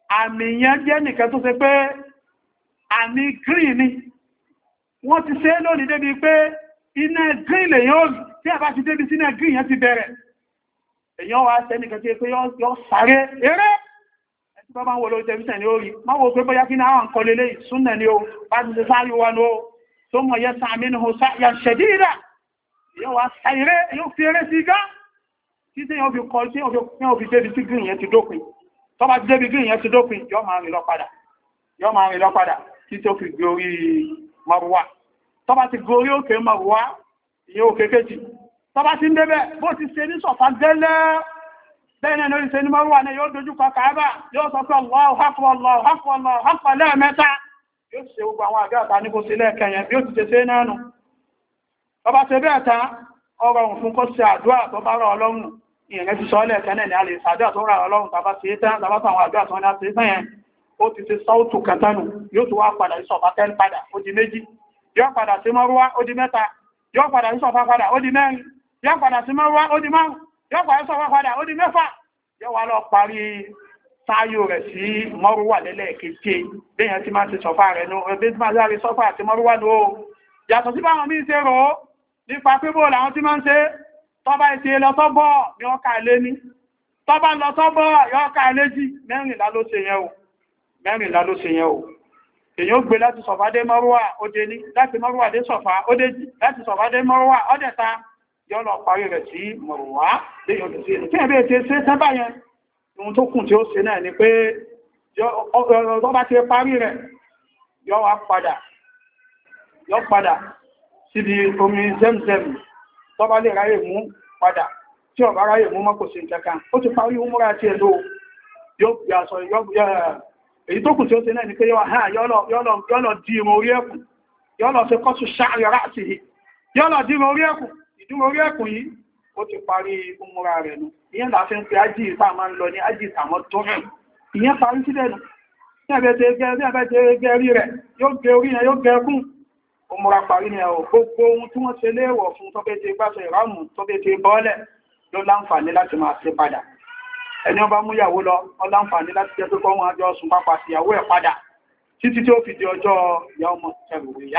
àmì yẹn jẹ́ nìkan tó ṣe pé àmì green ni wọ́n ti ṣe lónìí débi pé iná green lèyàn ó tí a bá ti débi sí iná green yẹn ti bẹ̀rẹ̀ èyàn wá ṣe nìkan tí pé yọ́ sáré eré ẹ̀tí bá máa ń wò lórí tẹ̀mísẹ̀ ní orí máa wò pé bóyá kí ní àwọn nǹkan lélẹ̀ súnnà ni ó bá ti ṣe sáré wa ní ó tó mọ̀ yẹ sàmì ní ya ṣẹ̀dí ìdá èyàn wá sáré èyàn fi eré sí gá títí yàn fi kọ tí yàn fi débi sí green yẹn ti dópin tó bá ti débi green yẹn ti dópin yọ́ máa rìn lọ padà títí ó fi gbé orí Marwa tó bá ti gorí òkè Marwa ìyẹn òkè kejì tó bá ti ń débẹ̀ bó ti ṣe ní Sọ̀fà gẹ́lẹ́ bẹ́ẹ̀ náà lórí ṣe ní Marwa náà yóò dojú kọ Káàbà yóò sọ pé Allahu Akbar Allahu Akbar Allahu Akbar lẹ́ẹ̀mẹ́ta yóò ṣe gbogbo àwọn àgbà àtà ní kó ṣe lẹ́ẹ̀kẹyẹn bí ó ti ṣe ṣe náà nù tó bá ṣe bẹ́ẹ̀ tán ọrọ̀ òun fún kó ṣe àdúrà tó bá rọ̀ Ọlọ́run ìyẹn ti sọ lẹ́ẹ̀kẹ́ náà ní a lè ṣàdúrà tó rà Ọlọ́run tàbá ṣe é tán tàbá àwọn àdúrà tó ní a ṣe é tán yẹn ó ti ṣe sáútù kẹtánù yóò tó wá padà sí Sọ̀fà tẹ́lẹ̀ padà ó di méjì yóò padà sí Marwa ó di mẹ́ta yóò padà sí Sọ̀fà padà ó di mẹ́rin yóò padà sí Marwa ó di márùn yóò padà sí Sọ̀fà padà ó di mẹ́fà yóò wá lọ parí sáyò rẹ̀ sí Marwa lẹ́lẹ́keje bẹ́yẹn tí máa ti Sọ̀fà rẹ̀ nú ẹgbẹ́ tí máa sáré Sọ̀fà àti Marwa nú ó yàtọ̀ sí báwọn míì ṣe rò ó nípa pé bó làwọn tí máa ń ṣe tọ́ba ìṣe lọ sọ́bọ̀ yóò ká lé ní tọ́ba lọ sọ́bọ̀ yóò ká lé jì mẹ́rìnlá ló ṣe yẹn o èyàn gbé láti Sọ̀fà dé Marwa ó dé ní láti Marwa dé Sọ̀fà ó dé jì láti Sọ̀fà dé Marwa ó dẹ̀ta yọ́ lọ parí rẹ̀ sí Marwa léyàn tó sí ẹni tí ẹ̀bẹ́ ti ṣe sábà yẹn ohun tó kùn tí ó ṣe náà ni pé ọ bá ti parí rẹ̀ yọ́ wá padà síbi omi Zemzem tó bá lè ráyè mú padà tí ó bá ráyè mú mọ́ kò sí nǹkankan ó ti parí umura tí ẹ ló èyí tó kù tí ó ṣe náà ni pé yọ́lọ̀ dí irun orí ẹ̀kùn yọ́lọ̀ ṣe kọ́sù ṣáàrẹ̀ àti yọ́lọ̀ dí irun orí ẹ̀kùn ìdúró orí ẹ̀kùn yìí ó ti parí umura rẹ̀ nù ìyẹn láti ń pe ájì ìta máa ń lọ ní ájì ìtàmọ́ tó rẹ̀ ìyẹn parí sílẹ̀ nù ní ẹ̀bẹ̀ gẹ́rí rẹ̀ yóò gẹ orí yẹn yóò gẹ́kùn umura parí ni ẹ̀wọ̀ gbogbo ohun tí wọ́n ṣe léèwọ̀ fún tọ́bẹ̀ ti gbáṣọ ìrámù tọ́bẹ̀ ti bọ́ọ̀lẹ̀ ló láǹfààní láti máa ṣe padà ẹni ọba mú ìyàwó lọ ọláǹfààní láti jẹ́ tó kọ́ wọn àjọ sùn pápá sí ìyàwó ẹ̀ padà títí tí ó fi di ọjọ́ ìyá ọmọ ẹ̀rù ìyá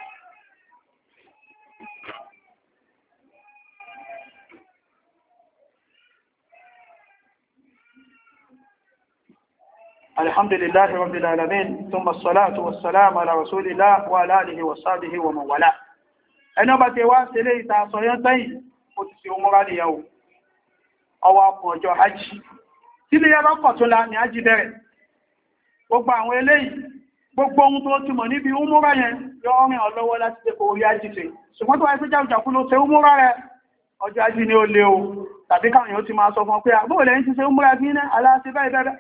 alhamdulillahi rabbil alamin thumma as-salatu was-salamu ala rasulillah wa ala alihi wa sahbihi wa man wala ẹni ọba tí wá sílé ìta sọyán tẹ́yìn ó ti ṣe umura níyàwó ọwọ́ ọkùn ọjọ́ hajji tí lè yára kọ̀túnlá ní hajji bẹ̀rẹ̀ gbogbo àwọn eléyìí gbogbo ohun tó ti mọ̀ níbi umura yẹn yọ ọrìn ọlọ́wọ́ láti tẹ́ kò orí hajji tẹ́ ṣùgbọ́n tó wáyé pé jáùjàkú ló ṣe umura rẹ̀ ọjọ́ hajji ni ó lé o tàbí káwọn yóò ti máa sọ fún pé àbúrò lẹ́yìn ti ṣe umura bí ní aláṣẹ báyìí bẹ́ẹ̀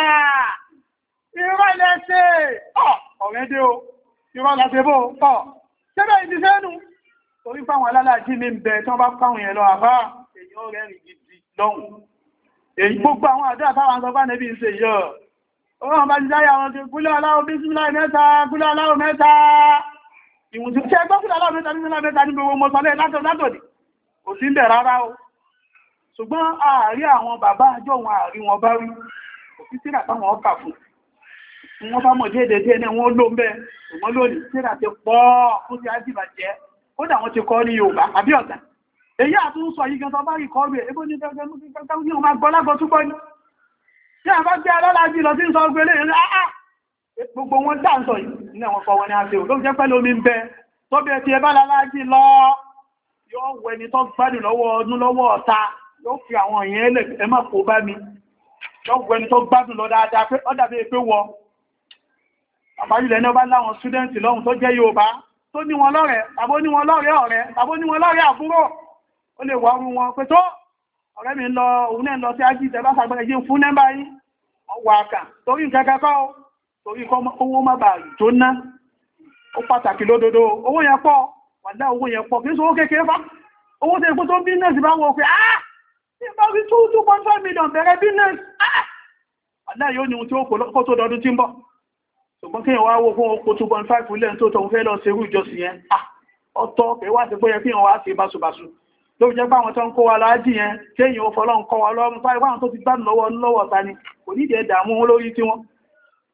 irọ́ lẹ́ṣẹ́ ọ̀rẹ́ dé o irọ́ lẹ́ṣẹ́ bó pọ̀ ṣẹ́bẹ̀ ìdí sẹ́nu torí fáwọn alálàájí mi ń bẹ tí wọ́n bá káwọn yẹn lọ àbá èyàn rẹ̀ rìn gidi lọ́hùn èyí gbogbo àwọn àdá táwọn sọ bá nẹ́bí ń ṣe yọ ọ̀rọ̀ bá ti dáyà wọn ti gúlẹ̀ aláwọ̀ bísímílà mẹ́ta gúlẹ̀ aláwọ̀ mẹ́ta ìwùn tí ṣe gbọ́ gúlẹ̀ aláwọ̀ mẹ́ta bísímílà mẹ́ta ní gbogbo mọ́sọlẹ̀ látọ̀dì kò sí ń bẹ̀ rárá o ṣùgbọ́n ààrí àwọn bàbá àjọ wọn ààrí wọn bá rí òfin tí àtàwọn ọkà fún wọ́n bá mọ̀ déédéé díẹ̀ ní wọ́n ló ń bẹ́ ṣùgbọ́n lónìí tí àti pọ̀ fún ti ájìbà jẹ́ kódà wọ́n ti kọ́ ní Yorùbá àbí ọ̀gá èyí àtún sọ yìí gan tó bá rí kọ́ rẹ̀ ebó ní gẹ́gẹ́ ní ọmọ agbọ́lágbọ́ túbọ̀ ní tí a bá gbé alálàájì lọ sí ń sọ gbélé gbogbo wọn dá ń sọ yìí ní àwọn kọ wọn ni a ṣe ò ló jẹ́ pẹ́ lómi ń bẹ tó bí ẹtì ẹbá alálàájì lọ yóò wọ ẹni tó gbádùn lọ́wọ́ ọdún lọ́wọ́ ọ̀ta yóò fi àwọn èèyàn ẹlẹ̀ ẹ má kó bá mi yóò wọ ẹni tó gbádùn lọ dáadáa pé ó dàbí pé wọ àbájúlẹ̀ ní ọba láwọn ṣúdẹ́ntì lọ́hun tó jẹ́ Yorùbá tó ní wọn lọ́rẹ̀ tàbó ní wọn lọ́rẹ̀ ọ̀rẹ́ tàbó ní wọn lọ́rẹ̀ àbúrò ó lè wà rú wọn pé tó ọ̀rẹ́ mi lọ òun náà lọ sí ají ìtẹ́bá sàgbẹ̀rẹ̀ jí fún nẹ́mbà yìí ọwọ́ àkà torí nkẹ́kẹ́kọ́ torí owó má bà tó ná ó pàtàkì lódodo owó yẹn pọ̀ wàdá owó yẹn pọ̀ kí sọ owó kékeré fá owó tẹ́ ipò tó bíznẹ́sì bá wọ́n pé tí bá rí 2.5 million bẹ̀rẹ̀ bíznẹ́sì wàdá yóò ní ohun tí ó kó tó dọdún tí ń bọ̀ ṣùgbọ́n kí wọ́n wó fún oko 2.5 lẹ́n tó tọ̀hún fẹ́ lọ ṣerú ìjọsìn yẹn ọ̀tọ̀ kẹwà ti bóyẹ kí wọ́n wá sí báṣubàṣu ló jẹ́ pàwọn tó ń kó wa láàájì yẹn kéyìn ó fọ́lọ́ ń kọ́ wa lọ́rùn tó ìwọ̀n tó ti gbádùn lọ́wọ́ ta ni kò ní ìdẹ̀ dààmú lórí tí wọ́n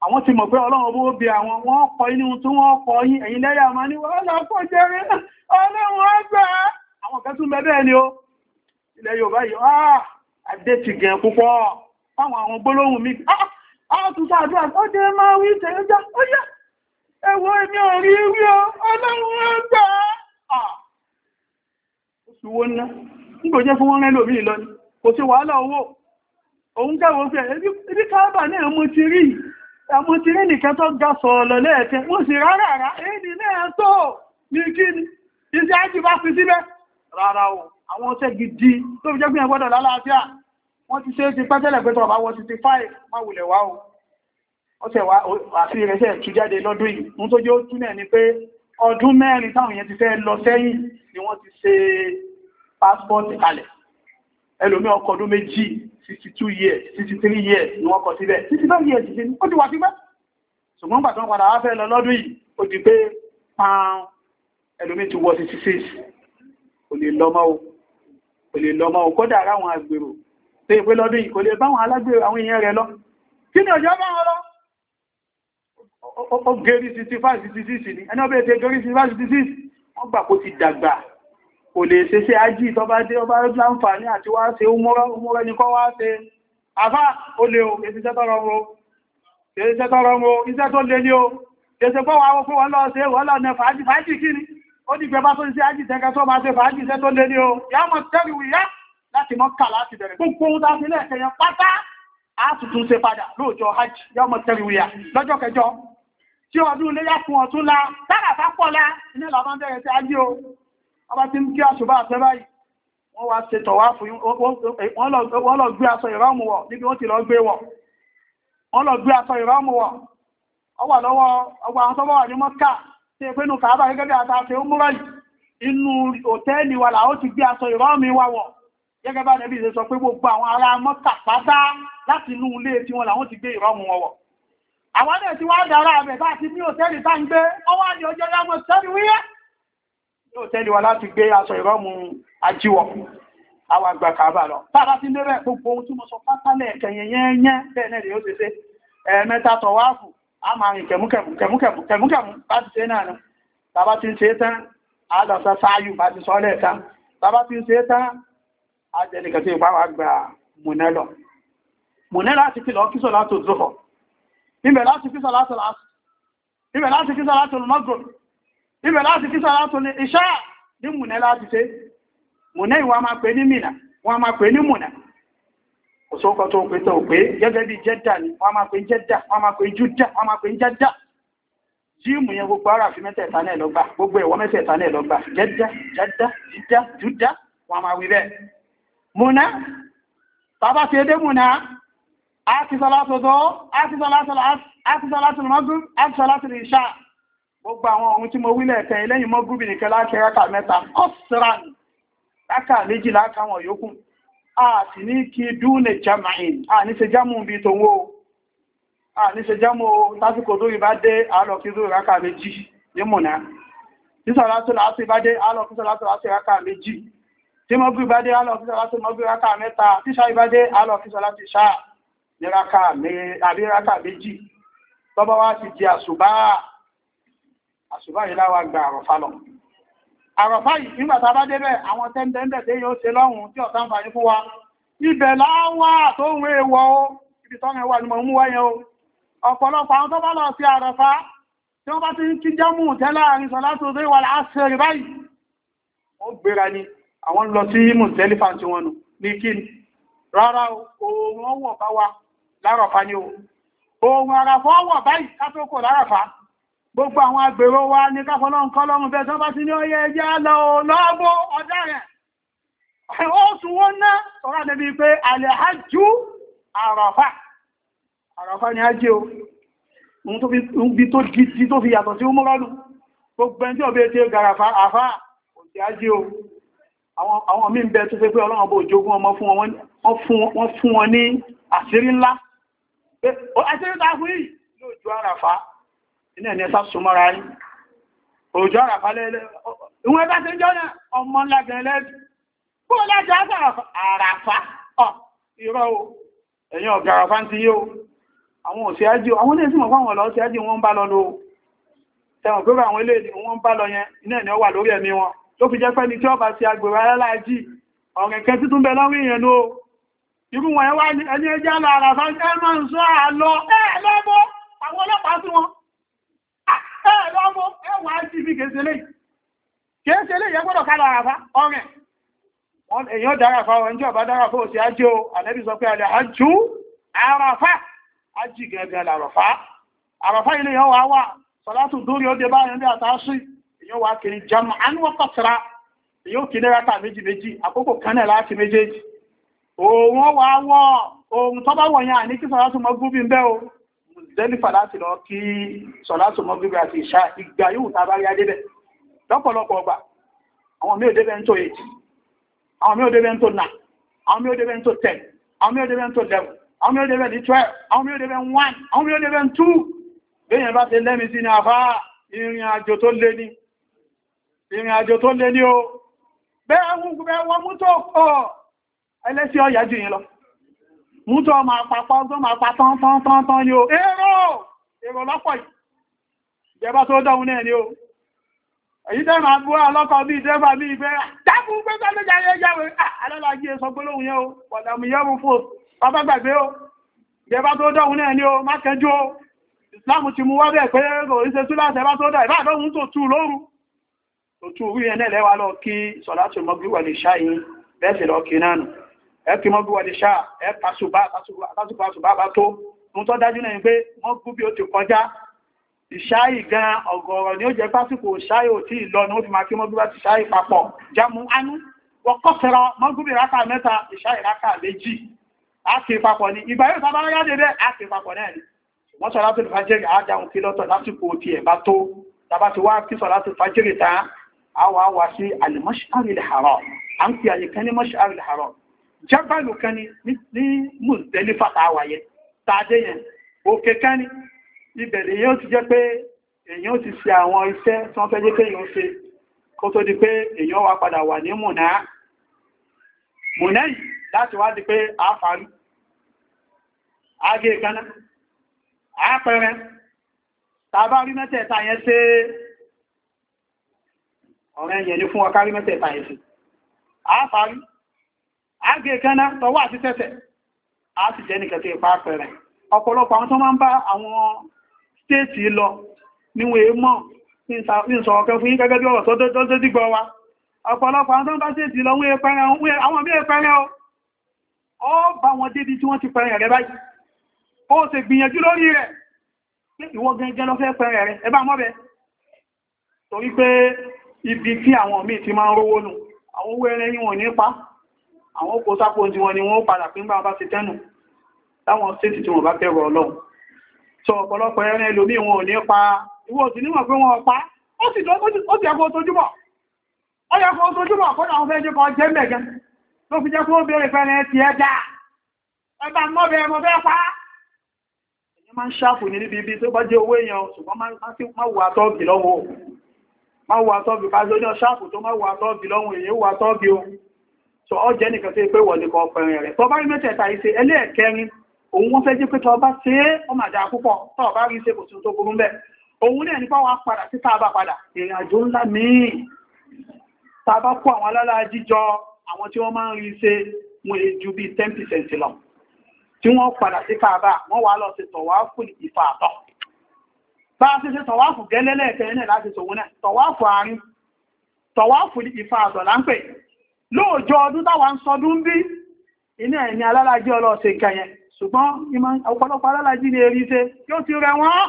àwọn ti mọ̀ pé ọlọ́run bó bí àwọn wọ́n kọ inú tí wọ́n kọ yín ẹ̀yin lẹ́yà máa ní wọ́n lọ kọ́ jẹ́rẹ́ ọlọ́run ọgbà àwọn kẹtún bẹ́ẹ̀ ni ó ilẹ̀ Yorùbá yìí àdé ti gẹ̀ púpọ̀ fáwọn àwọn gbólóhùn mi tún sáàdúrà ó jẹ́ máa wí tẹ̀lẹ́já ó yá ẹwọ́ èmi ò rí rí ọ ọlọ́run ọgbà oṣù wo ná ń kò jẹ́ fún wọn rẹ́ lómi lọ ni kò sí wàhálà owó òun kẹwọ́ fẹ́ ẹbí káàbà náà mo ti rí nìkan tó ga sọ̀rọ̀ lẹ́ẹ̀kẹ́ wọ́n sì rárá èdè náà tó ní kí ni iṣẹ́ ájì bá fi síbẹ̀ rárá o àwọn ọ̀sẹ̀ gidi tó fi jẹ́ gbìyàn gbọ́dọ̀ lálàáfíà wọ́n ti ṣe é ti pẹ́tẹ́lẹ̀ pẹ́tọ̀ bá wọ́n 65 má wulẹ̀ wá o ọ̀sẹ̀ wá àfi ìrẹsẹ̀ tú jáde lọ́dún yìí mú tó jẹ́ ó tún náà ni pé ọdún mẹ́rin táwọn yẹn ti fẹ́ lọ sẹ́yìn ni wọ́n ti ṣe pásítọ̀tì kalẹ̀ ẹlòmí ọkọ̀ ọdún méjì 62 years 63 years ni wọ́n kọ síbẹ̀ 65 years ti ní ó ti wà sí pẹ́ ṣùgbọ́n gbà tán padà wá fẹ́ lọ lọ́dún yìí ó ti pé pàán ẹlòmí ti wọ 66 kò lè lọ́mọ́ o kódà ara àwọn agbèrò tó ìpé lọ́dún yìí kò lè báwọn alágbèrò àwọn èèyàn rẹ̀ lọ kí ni ọjọ́ bá wọn lọ ó gẹ́rí 65 66 ni ẹni ọbẹ̀ ètè gẹ́rí 65 66 wọ́n gbà kó ti dàgbà kò lè ṣe ṣe ají tó bá dé ọba láǹfààní àti wá ṣe umọ́rẹ́ ní kọ́ wá ṣe àfá ó lè o iṣẹ́ tó rọrùn iṣẹ́ tó lè ní o ṣe pọ́ wà wọ́n fún wọn lọ ṣe wọ́n lọ nẹ fàájì kí ni ó ní gbẹ̀bá tó ṣe ají tẹ́kẹ́ tó máa ṣe fàájì iṣẹ́ tó lè ní o yá mọ̀ tẹ́rì wìyá láti mọ́ kà láti bẹ̀rẹ̀ gbogbo ohun tá sílẹ̀ kẹyàn pátá á tuntun ṣe padà lóòjọ́ hajj yá mọ̀ tẹ́rì wìyá lọ́jọ́ kẹjọ tí ọdún ilé yá fún ọ̀tún la tára bá pọ̀ la iná làwọn bẹ̀rẹ̀ sí ají o ọba tí ń kí àṣùbá àfẹ́ báyìí wọ́n wá ṣe tọ̀wá fún wọ́n lọ gbé aṣọ ìrámù wọ̀ níbi wọ́n ti lọ gbé wọ̀ wọ́n lọ gbé aṣọ ìrámù wọ̀ ọwà lọ́wọ́ ọgbà àwọn tọ́wọ́ wà ní mọ́ká tí è pínú kàábà gẹ́gẹ́ bí àtàfẹ́ ó múrọ̀ inú òtẹ́ẹ̀lì wà láó ti gbé aṣọ ìrámù wà wọ̀ gẹ́gẹ́ bá nẹ́bí ṣe sọ pé gbogbo àwọn ará mọ́ká pátá láti inú ilé tí wọ́n làwọn ti gbé ìrámù wọn wọ̀ àwọn náà ti wá dára àbẹ̀ bá ti ní òtẹ́ẹ̀lì tá ń gbé ọwọ́ àdì ọjọ́ lámọ̀ sẹ́ni wíyẹ́ yóò tẹ́lẹ̀ wa láti gbé aṣọ ìrọ́mù ajíwọ̀ àwọn àgbà kàábà lọ tàbá tí lérẹ̀ gbogbo ohun tí mo sọ pátálẹ̀ kẹyẹnyẹnyẹ bẹ́ẹ̀ náà yóò ṣe ẹ̀ẹ̀mẹ́ta tọ̀wáàfù a máa rìn kẹmúkẹmú bá ti ṣe náà nù tàbá tí ń ṣe tán àádọ́sá sááyù bá ti sọ́lẹ̀ tán tàbá tí ń ṣe tán àjẹ́nìkẹ̀ tí ìpáwà gba mùnẹ́lọ mùnẹ́ láti fi lọ kíṣọ́ látò zọ́fọ̀ ibẹ̀ láti kíṣọ́ látò lásì ibẹ̀ láti kíṣọ́ látò mọ́gbọ̀n ibẹ̀ láti kí sára tó ní iṣẹ́ ní múnẹ́ láti ṣe múnẹ́ ìwà máa pè ní mìnà wọ́n máa pè ní múnà òṣòkò tó pè tó pé gẹ́gẹ́ bí jẹ́dà ni wọ́n máa pè jẹ́dà wọ́n máa pè júdà wọ́n máa pè jẹ́dà jíìmù yẹn gbogbo ara fi mẹ́tẹ̀ẹ̀ta náà lọ́gbà gbogbo ẹ̀wọ́ mẹ́tẹ̀ẹ̀ta náà lọ́gbà jẹ́dà jẹ́dà jídà júdà wọ́n máa wí bẹ́ẹ̀ múnà tàbá ti dé múnà á ti sọ́látọ̀ ìṣà gbogbo àwọn ohun tí mo wílẹ̀ ẹ̀tẹ̀ ilẹ́yìn mọ́ gúbì nìkẹ́ láti rákà mẹ́ta kọ́sìrán rákà méjì lákàwọn yòókù a sì ní kí dúnlẹ̀ jama'in a ní ṣe jámù bí tó wó a ní ṣe jámù lásìkò lórí bá dé àálọ̀ kí lórí rákà méjì ní múnà tí sọ̀látò láti bá dé àálọ̀ kí sọ̀látò láti rákà méjì tí mọ́gúbì bá dé àálọ̀ kí sọ̀látò mọ́gúbì rákà mẹ́ta tí ṣáì bá dé àálọ̀ kí sọ̀látò ṣáà ní rákà méjì tọ́bọ́ wá ti di àṣùbá yìí láwà gba àrọ̀fá lọ. Àrọ̀fá yìí nígbàtà bá débẹ̀ àwọn tẹ́ndẹ̀ndẹ̀ tí yóò ṣe lọ́hùn tí ọ̀tá ń fà ní fún wa. Ibẹ̀ láwà tó ń wé wọ́ ó, ibi tọ́rẹ wà ní mọ̀ mú wáyẹ ó. Ọ̀pọ̀lọpọ̀ àwọn tó bá lọ sí àrọ̀fá tí wọ́n bá ti ń kí jámù tẹ́lá àrin sọ̀látò dé wà láàṣẹ́rì báyìí. Ó gbéra ni àwọn lọ sí Mùsẹ́lífà tí wọ́n nù ní kí ni. Rárá oòrùn ọwọ̀ bá wa lárọ̀fá ni o. Oòrùn àràfọ́ wọ̀ báyìí ká tó kò lárọ̀fá. Gbogbo àwọn agbèrò wa ní káfọ́lọ́n kọ́lọ́run bẹ́ẹ̀ tó bá sí ní ọyẹ ẹjẹ́ lọ lọ́gbọ́ ọjọ́ rẹ̀. Ó sùn wọ́n ná sọ́rọ̀ nẹ́bí pé alẹ́hájú àràfà. Àràfà ni ajé o. Ohun tó fi yàtọ̀ sí umúrọ́lù. Gbogbo ẹni tí ọbẹ̀ tí ó gàràfà àfà kò sí ajé o. Àwọn míì ń bẹ tó fẹ́ pé Ọlọ́run bó jogún ọmọ fún wọn, wọ́n fún wọn ní àṣírí ńlá. Àṣírí ta fún yìí yóò ju àràfà. Iná ẹni ẹsá súnmọ́ra rí. Òjò àràfà lẹ́lẹ́. Ìwọ̀n ẹbá ṣe ń jọ́nà ọmọ ńlá gẹ̀ẹ́lẹ́. Kó lájá àràfà. Ìrọ̀ o. Ẹ̀yìn ọ̀gá àràfà ti yóò. àwọn òsì ájì àwọn ilé ìsìnkú àwọn ọ̀lọ́ sí ájì wọ́n bá lọ lọ tẹ̀wọ̀n pé àwọn ilé wọ́n bá lọ yẹn iná ẹ̀ ni ó wà lórí ẹ̀mí wọn tó fi jẹ́ pé ní tí ó bá ti agbèrò aláàjì ọ̀rẹ̀kẹ́ títún bẹ lọ́wọ́ èèyàn ló irú wọn yẹn wá ní ẹni ẹjá lọ àràfá ẹ máa ń sọ àlọ ẹ lọ́mọ àwọn ọlọ́pàá sí wọn ẹ lọ́mọ ẹ wà á jì bí kèsèlè yẹ gbọ́dọ̀ ká lọ àràfá ọ̀rẹ̀ èèyàn dára fa ẹni tí ọba dára fún òsì ájì o ànẹ́bí sọ pé alẹ́ ájú àràfá ájì gẹ̀ẹ́gẹ̀ làràfá àràfá ilé yẹn wà wà sọlátù dórí ó dé báyẹn bí àtàṣí èèyàn wà kiri jamu anúwọ́pọ̀ tira èèyàn kì í lẹ́rẹ́ta méjì àkókò kanẹ̀ láti méjèèjì òun wà wọ́ ohun tó bá wọ̀nyá ní kí sọlátù mọ́gúbí ń bẹ́ o Muzdalifa láti lọ kí sọlátù mọ́gúbí àti ìṣá ìgbà yóò tá bá rí adébẹ̀ lọ́pọ̀lọpọ̀ ọgbà àwọn mí ò débẹ̀ ń tó 8 àwọn mí ò débẹ̀ ń tó 9 àwọn mí ò débẹ̀ ń tó 10 àwọn mí ò débẹ̀ ń tó 11 àwọn mí ò débẹ̀ ní 12 àwọn mí ò débẹ̀ ń 1 àwọn mí ò débẹ̀ ń 2 bẹ́yẹn bá ti lẹ́mi sí ní àfá ìrìn àjò tó lé ní o bẹ́ẹ̀ wọ́n mú tó kọ́ ẹlẹ́sí ọ̀yà jù yìí lọ mú tó ma pàpọ̀ ọgbọ́n ma pa tán ní o èrò lọ́pọ̀ yìí jẹba tó dáun náà ní o èyí tẹ́ ma bú ọlọ́kọ̀ bí ìjẹba bí ìgbẹ́ dákùn pé sálẹ́jà yẹ jáwé alálàájí sọ gbólóhùn yẹn o pọ̀dàmù yẹ́mù fò bàbá gbàgbé o jẹba tó dáun náà ní o má kẹjú o Ìsìláàmù ti mú wá bẹ́ẹ̀ pé oríṣẹ́ tó láti ẹbá tó dá ìbáàdọ́hun tó tú lóru tó tú orí ẹ̀nẹ́ lẹ́wà lọ kí sọ̀látù mọ́gbíwà lè ṣá yìí bẹ́ẹ̀sì lọ kí náà ẹ kí mọ́gbíwà lè ṣá ẹ pàṣùbá bá tó mú tó dájú náà pé mọ́gbí ó ti kọjá ìṣáì gan ọ̀gọ̀rọ̀ ni ó jẹ́ pásìkò ṣáì ò tí lọ ní ó fi máa kí mọ́gbíwà ti ṣáì papọ̀ jámú ánú wọ́n kọ́sẹ̀rọ mọ́gbí rákà mẹ́ta ìṣáì rákà méjì á kí papọ̀ ní ìgbà yóò sábà ráyá dé bẹ́ẹ̀ á kí papọ̀ náà ni wọ́n sọ̀látù fàjẹ́rì àádáhùn kí lọ́tọ̀ lásìkò tí ẹ̀ bá tó tàbá ti wá kí sọ̀látù fàjẹ́rì tàá àwọ̀ àwà sí al-Mash'aril Haram a ń fi àyè kan ní Mash'aril Haram jábàlù kan ní Muzdalifa tàwàyẹ tàdé yẹn òkè kan ní ìbẹ̀rẹ̀ yóò ti jẹ́ pé èyàn ti ṣe àwọn iṣẹ́ tí wọ́n fẹ́ jẹ́ pé èyàn ṣe kó tó di pé èyàn wá padà wà ní Mùnà yìí láti wá di pé àáfàárí àgé kaná àpẹẹrẹ tàbá rí mẹ́tẹ̀ẹ̀ta yẹn ṣe ọ̀rẹ́ yẹn ní fún ọká rí mẹ́tẹ̀ẹ̀ta yẹn ṣe àpàrí àgé kaná tọwọ́ àti tẹ́tẹ̀ a sì jẹ́ nìkẹtẹ̀ ìpá àpẹẹrẹ ọ̀pọ̀lọpọ̀ àwọn tó máa ń bá àwọn stéètì lọ níwọ̀n èémọ̀ ní ìsọ̀rọ̀kẹ́ fún yín gẹ́gẹ́ bí ọ̀rọ̀ tó dìgbọ́ wa ọ̀pọ̀lọpọ̀ àwọn tó ń bá stéètì lọ àwọn bí ẹ̀pẹ̀rẹ̀ ọ bá wọn débi tí wọ́n ti pẹ̀rẹ̀ rẹ̀ báyìí ó ṣe gbìyànjú lórí rẹ̀ ìwọ gẹ́gẹ́ lọ fẹ́ pẹ̀rẹ̀ rẹ̀ ẹbá mọ́bẹ̀ torí pé ibi tí àwọn míì ti máa ń rówó nù àwọn owó ẹrẹ́ yíwọ̀n nípa àwọn okò sápò tí wọ́n ni wọ́n padà pín bá bá ti tẹ́nu láwọn stéètì tí wọ́n bá bẹ̀rọ ọlọ́run sọ ọ̀pọ̀lọpọ̀ ẹrẹ́ ẹlòmí wọn ò ní pa ìwọ sì níwọ̀n pé wọ́n pa ó sì ẹkọ́ tójúbọ̀ ó yẹ kó tójúbọ̀ kó àwọn fẹ́ jẹ́ kan jẹ́ mẹ́gẹ́ ló fi jẹ́ kó bèèrè fẹ́rẹ́ ti ẹja ẹgbà mọ́bẹ̀ ẹmọ fẹ́ pa èyí máa ń ṣàfù ní níbi ibi tó bá jẹ́ owó èèyàn ṣùgbọ́n má wà tọ́ọ̀gì lọ́wọ́ má wà tọ́ọ̀gì káṣọ́ ní ṣàfù tó má wà tọ́ọ̀gì lọ́wọ́ èyí wà tọ́ọ̀gì o so ọ jẹ́ nìkan tó pé wọ̀lẹ̀ kan pẹ̀rẹ̀ rẹ̀ tọ́ bá rí mẹ́tẹ̀ẹ̀ta ìṣe ẹlẹ́ẹ̀kẹrin òun wọ́n fẹ́ jẹ́ pé tọ́ bá ṣe é ọmọ àdá púpọ̀ tọ́ bá rí ṣe kò tún tó burú bẹ́ẹ̀ òun náà nípa wá padà sí tàbá padà ìrìn àjò ńlá míì tàbá kó àwọn alálàá jíjọ àwọn tí wọ́n máa ń rí ṣe wọ́n lè ju bí 10% lọ tí wọ́n padà sí Káàbà wọ́n wá lọ sí tọ̀wáfù ìfààtọ̀ bá a ṣe tọ̀wáfù gẹ́lẹ́lẹ́ẹ̀kẹ́ náà láti tòun náà tọ̀wáfù àárín tọ̀wáfù ìfààtọ̀ láńpẹ̀ lóòjọ́ ọdún táwa ń sọdún bí iná ẹ̀mí alálàájí ọlọ́ọ̀ṣẹ́ kẹyẹn ṣùgbọ́n ọ̀pọ̀lọpọ̀ alálàájí ní erí ṣe yóò ti rẹ wọ́n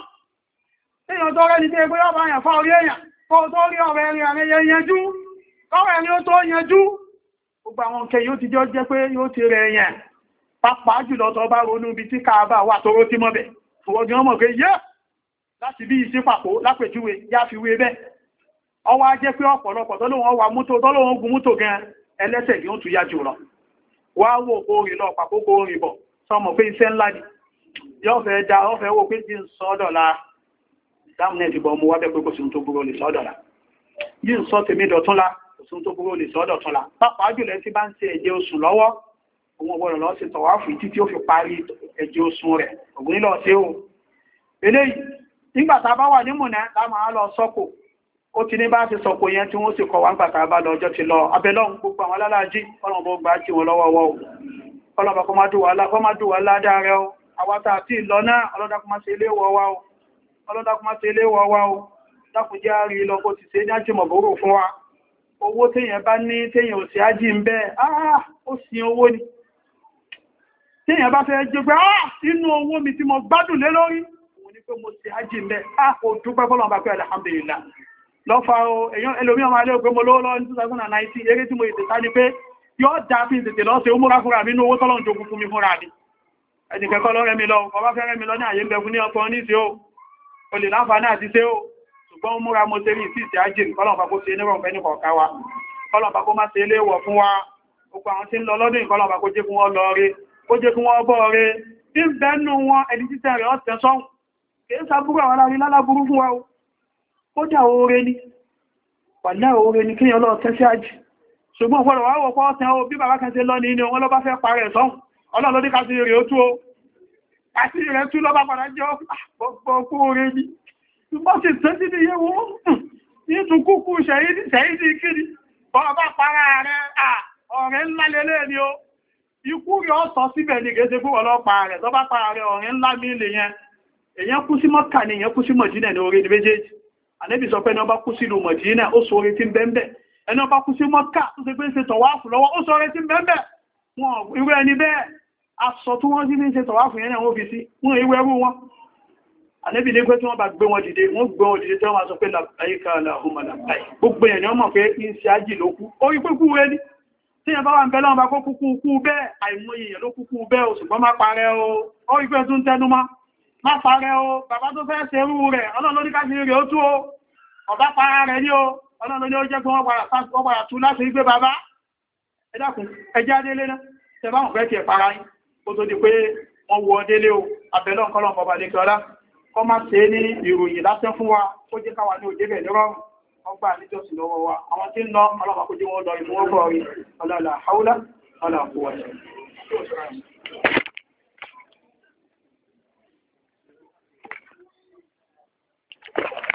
èèyàn tó rẹ́ ní tẹ́ pé ọba àyàn fá orí èèyàn kó tó rí ọ̀rẹ́ ẹ̀rin àrẹ́yẹ yanjú kọ́rẹ̀ ni ó tó yanjú gbogbo àwọn kẹ yóò ti jọ jẹ́ pé yóò ti rẹ èèyàn pàápàá jùlọ tó bá ronú ibi tí Káàbà wà tó ró tí mọ́bẹ̀ fòwọ́gí wọ́n mọ̀ pé yẹ́ láti bí ìsí pàpò lápèjúwe yá fi wé bẹ́ẹ̀ ọwọ́ á jẹ́ pé ọ̀pọ̀lọpọ̀ tó lóun wà mútó tó lóun gun mútó gan ẹlẹ́sẹ̀ yóò tún yá jù lọ wá wò kó rìn lọ pàpó kó rìn bọ̀ sọmọ pé iṣẹ́ ńlá ni yóò fẹ́ da ọ́ fẹ́ wò pé jí ń sọ́dọ̀lá dámúnẹ̀ ìbọn mú wá bẹ́ pé kò sí tó burú lè sọ́dọ̀lá yí ń sọ tèmi dọ̀túnlá kò sí tó burú lè sọ́dọ̀túnlá pàápàá jùlọ tí bá ń ṣe ẹ̀jẹ̀ oṣù lọ́wọ́ òun ọgbọ́dọ̀ lọ sí tọ̀wáfù títí ó fi parí ẹ̀jẹ̀ oṣù rẹ̀ ògùn nílọ sí o eléyìí nígbà tá a bá wà ní Mùnà tá máa lọ sọ́kò ó ti ní bá ti sọ̀kò yẹn tí wọ́n sì kọ̀ wá nígbà tá a bá lọ ọjọ́ ti lọ abẹ́lọ́hun gbogbo àwọn alálàájì ọlọ́run bó gbà jí wọn lọ́wọ́ wọ́ ọlọ́run kó má dùn wá ládàá rẹ o àwọn tá a ti lọ náà ọlọ́dà kó má ṣe ilé wọ wá o ọlọ́dà kó má ṣe ilé wọ wá o dákun jẹ́ àárí lọ kó ti ṣe ní ájì mọ̀bọ̀rò fún wa owó téèyàn bá ní téèyàn ò sí ájì ń bẹ́ ó sin owó ni téèyàn bá fẹ́ jẹ́ pé inú owó mi tí mo gbádùn lé lórí òun ni pé mo sí ájì ń bẹ́ ó dúpẹ́ fọ́lọ́run bá pé alhamdulillah lọ́fà o èyàn ẹlòmí ọmọ alẹ́ òpé mo lówó lọ́wọ́ ní 2019 eré tí mo ìtẹ̀ sáà ní pé yóò dá fi ìtẹ̀tẹ̀ lọ́sẹ̀ ó múra fúnra mi ní owó tọ́lọ́run jogún fún mi fúnra mi ẹnìkẹ́kọ́ lọ́rẹ́ mi lọ ọba fẹ́ rẹ́ mi lọ ní àyè ń bẹ fún ní ọkọ̀ ní ṣe o lè láǹfààní àti ṣe o ṣùgbọ́n múra mo ṣe rí sí ìsẹ̀ ajé kọ́lọ̀ bá kó ṣe ní rọ̀fẹ́ ní kọ̀ọ̀ká wa kọ́lọ̀ bá kó má ṣe ilé wọ̀ fún wa gbogbo àwọn tí ń lọ lọ́dún ìkọ́lọ̀ bá kó jẹ́ fún wọn lọ rí kó jẹ́ fún wọn bọ́ rí tí ń bẹ́nu wọn ẹni títẹ̀ rẹ̀ ọ̀tẹ̀ sọ́hùn kì í sàbúrú àwọn alárí lálábúrú fún wa o kódà oore ni pàlẹ́ oore ni kíyàn lọ tẹ́sí àjì ṣùgbọ́n ọ̀pọ̀lọ̀ wà wọ́pọ̀ ọ̀tẹ́ o bí bàbá kan ṣe lọ ní inú wọn lọ bá fẹ́ parẹ́ sọ́hùn ọlọ́lọ́dí kásí rẹ̀ ó tú o kásí rẹ̀ tú lọ́bá padà jẹ́ ọ̀pọ̀ oore ni ṣùgbọ́n sì tẹ́ sí iye wọn ní tún kúkú ṣẹ̀yìdì kiri bọ́ọ̀bá para rẹ̀ ọ̀rẹ́ ńlá lélẹ́ ni o ikú rẹ̀ ọ̀sọ̀ síbẹ̀ ní gẹ́gẹ́ fún ọlọ́pàá rẹ̀ tọ́bá para rẹ̀ ọ̀rẹ́ ńlá mi lè yẹn èyàn kú sí Mọ́kà ni èyàn kú sí Mọ̀dínà ní orí ní méjèèjì Ànábì sọ pé ẹni ọba kú sí ìlú Mọ̀dínà ó sọ orí tí ń bẹ́ẹ̀ ẹni ọba kú sí Mọ́kà tó ṣe pé ń ṣe tọ̀wáàfù lọ́wọ́ ó sọ orí tí ń bẹ́ẹ̀ wọn irú ẹni bẹ́ẹ̀ aṣọ tí wọ́n sí ní ṣe tọ̀wáàfù yẹn wọ́n fi sí wọn ìwé ẹrú wọn Ànábì ní pé tí wọ́n bá gbé wọn dìde wọ́n gbé wọn dìde tí wọ́n máa sọ pé labbaika Allahumma labbaik gbogbo èèyàn ni wọ́n mọ̀ pé ń ṣe ájì ló kú orí pé kú rẹ ní tí yẹn bá wà ń bẹ́ lọ́wọ́ bá kó kú bẹ́ẹ̀ àìmọye èèyàn ló kú bẹ́ẹ̀ o ṣùgbọ́n má parẹ́ o orí pé tún tẹnu mọ́ má parẹ́ o bàbá tó fẹ́ ṣe irú rẹ̀ Ọlọ́run ló ní ká sí rẹ̀ ó tú o ọba para rẹ̀ ní o Ọlọ́run ní ó jẹ́ pé wọ́n padà tú láti rí pé bàbá ẹ dákun ẹjá délé náà tẹ bá wọn fẹ́ tiẹ̀ para yín ó tó di pé wọ́n wọ délé o abẹ́lọ́ nǹkan lọ́n bọba lẹ́kẹ́ ọlá kọ́ má ṣe ní ìròyìn lásán fún wa ó jẹ́ káwa ní òjé bẹ̀ nírọ̀rùn ọgbà nítòsí lọ́wọ́ wa àwọn tí ń lọ ọlọ́pàá kó jẹ́ wọn lọ ìmúwọ́gbọ̀ rí ọlọ́lá haúlá ọlọ́pàá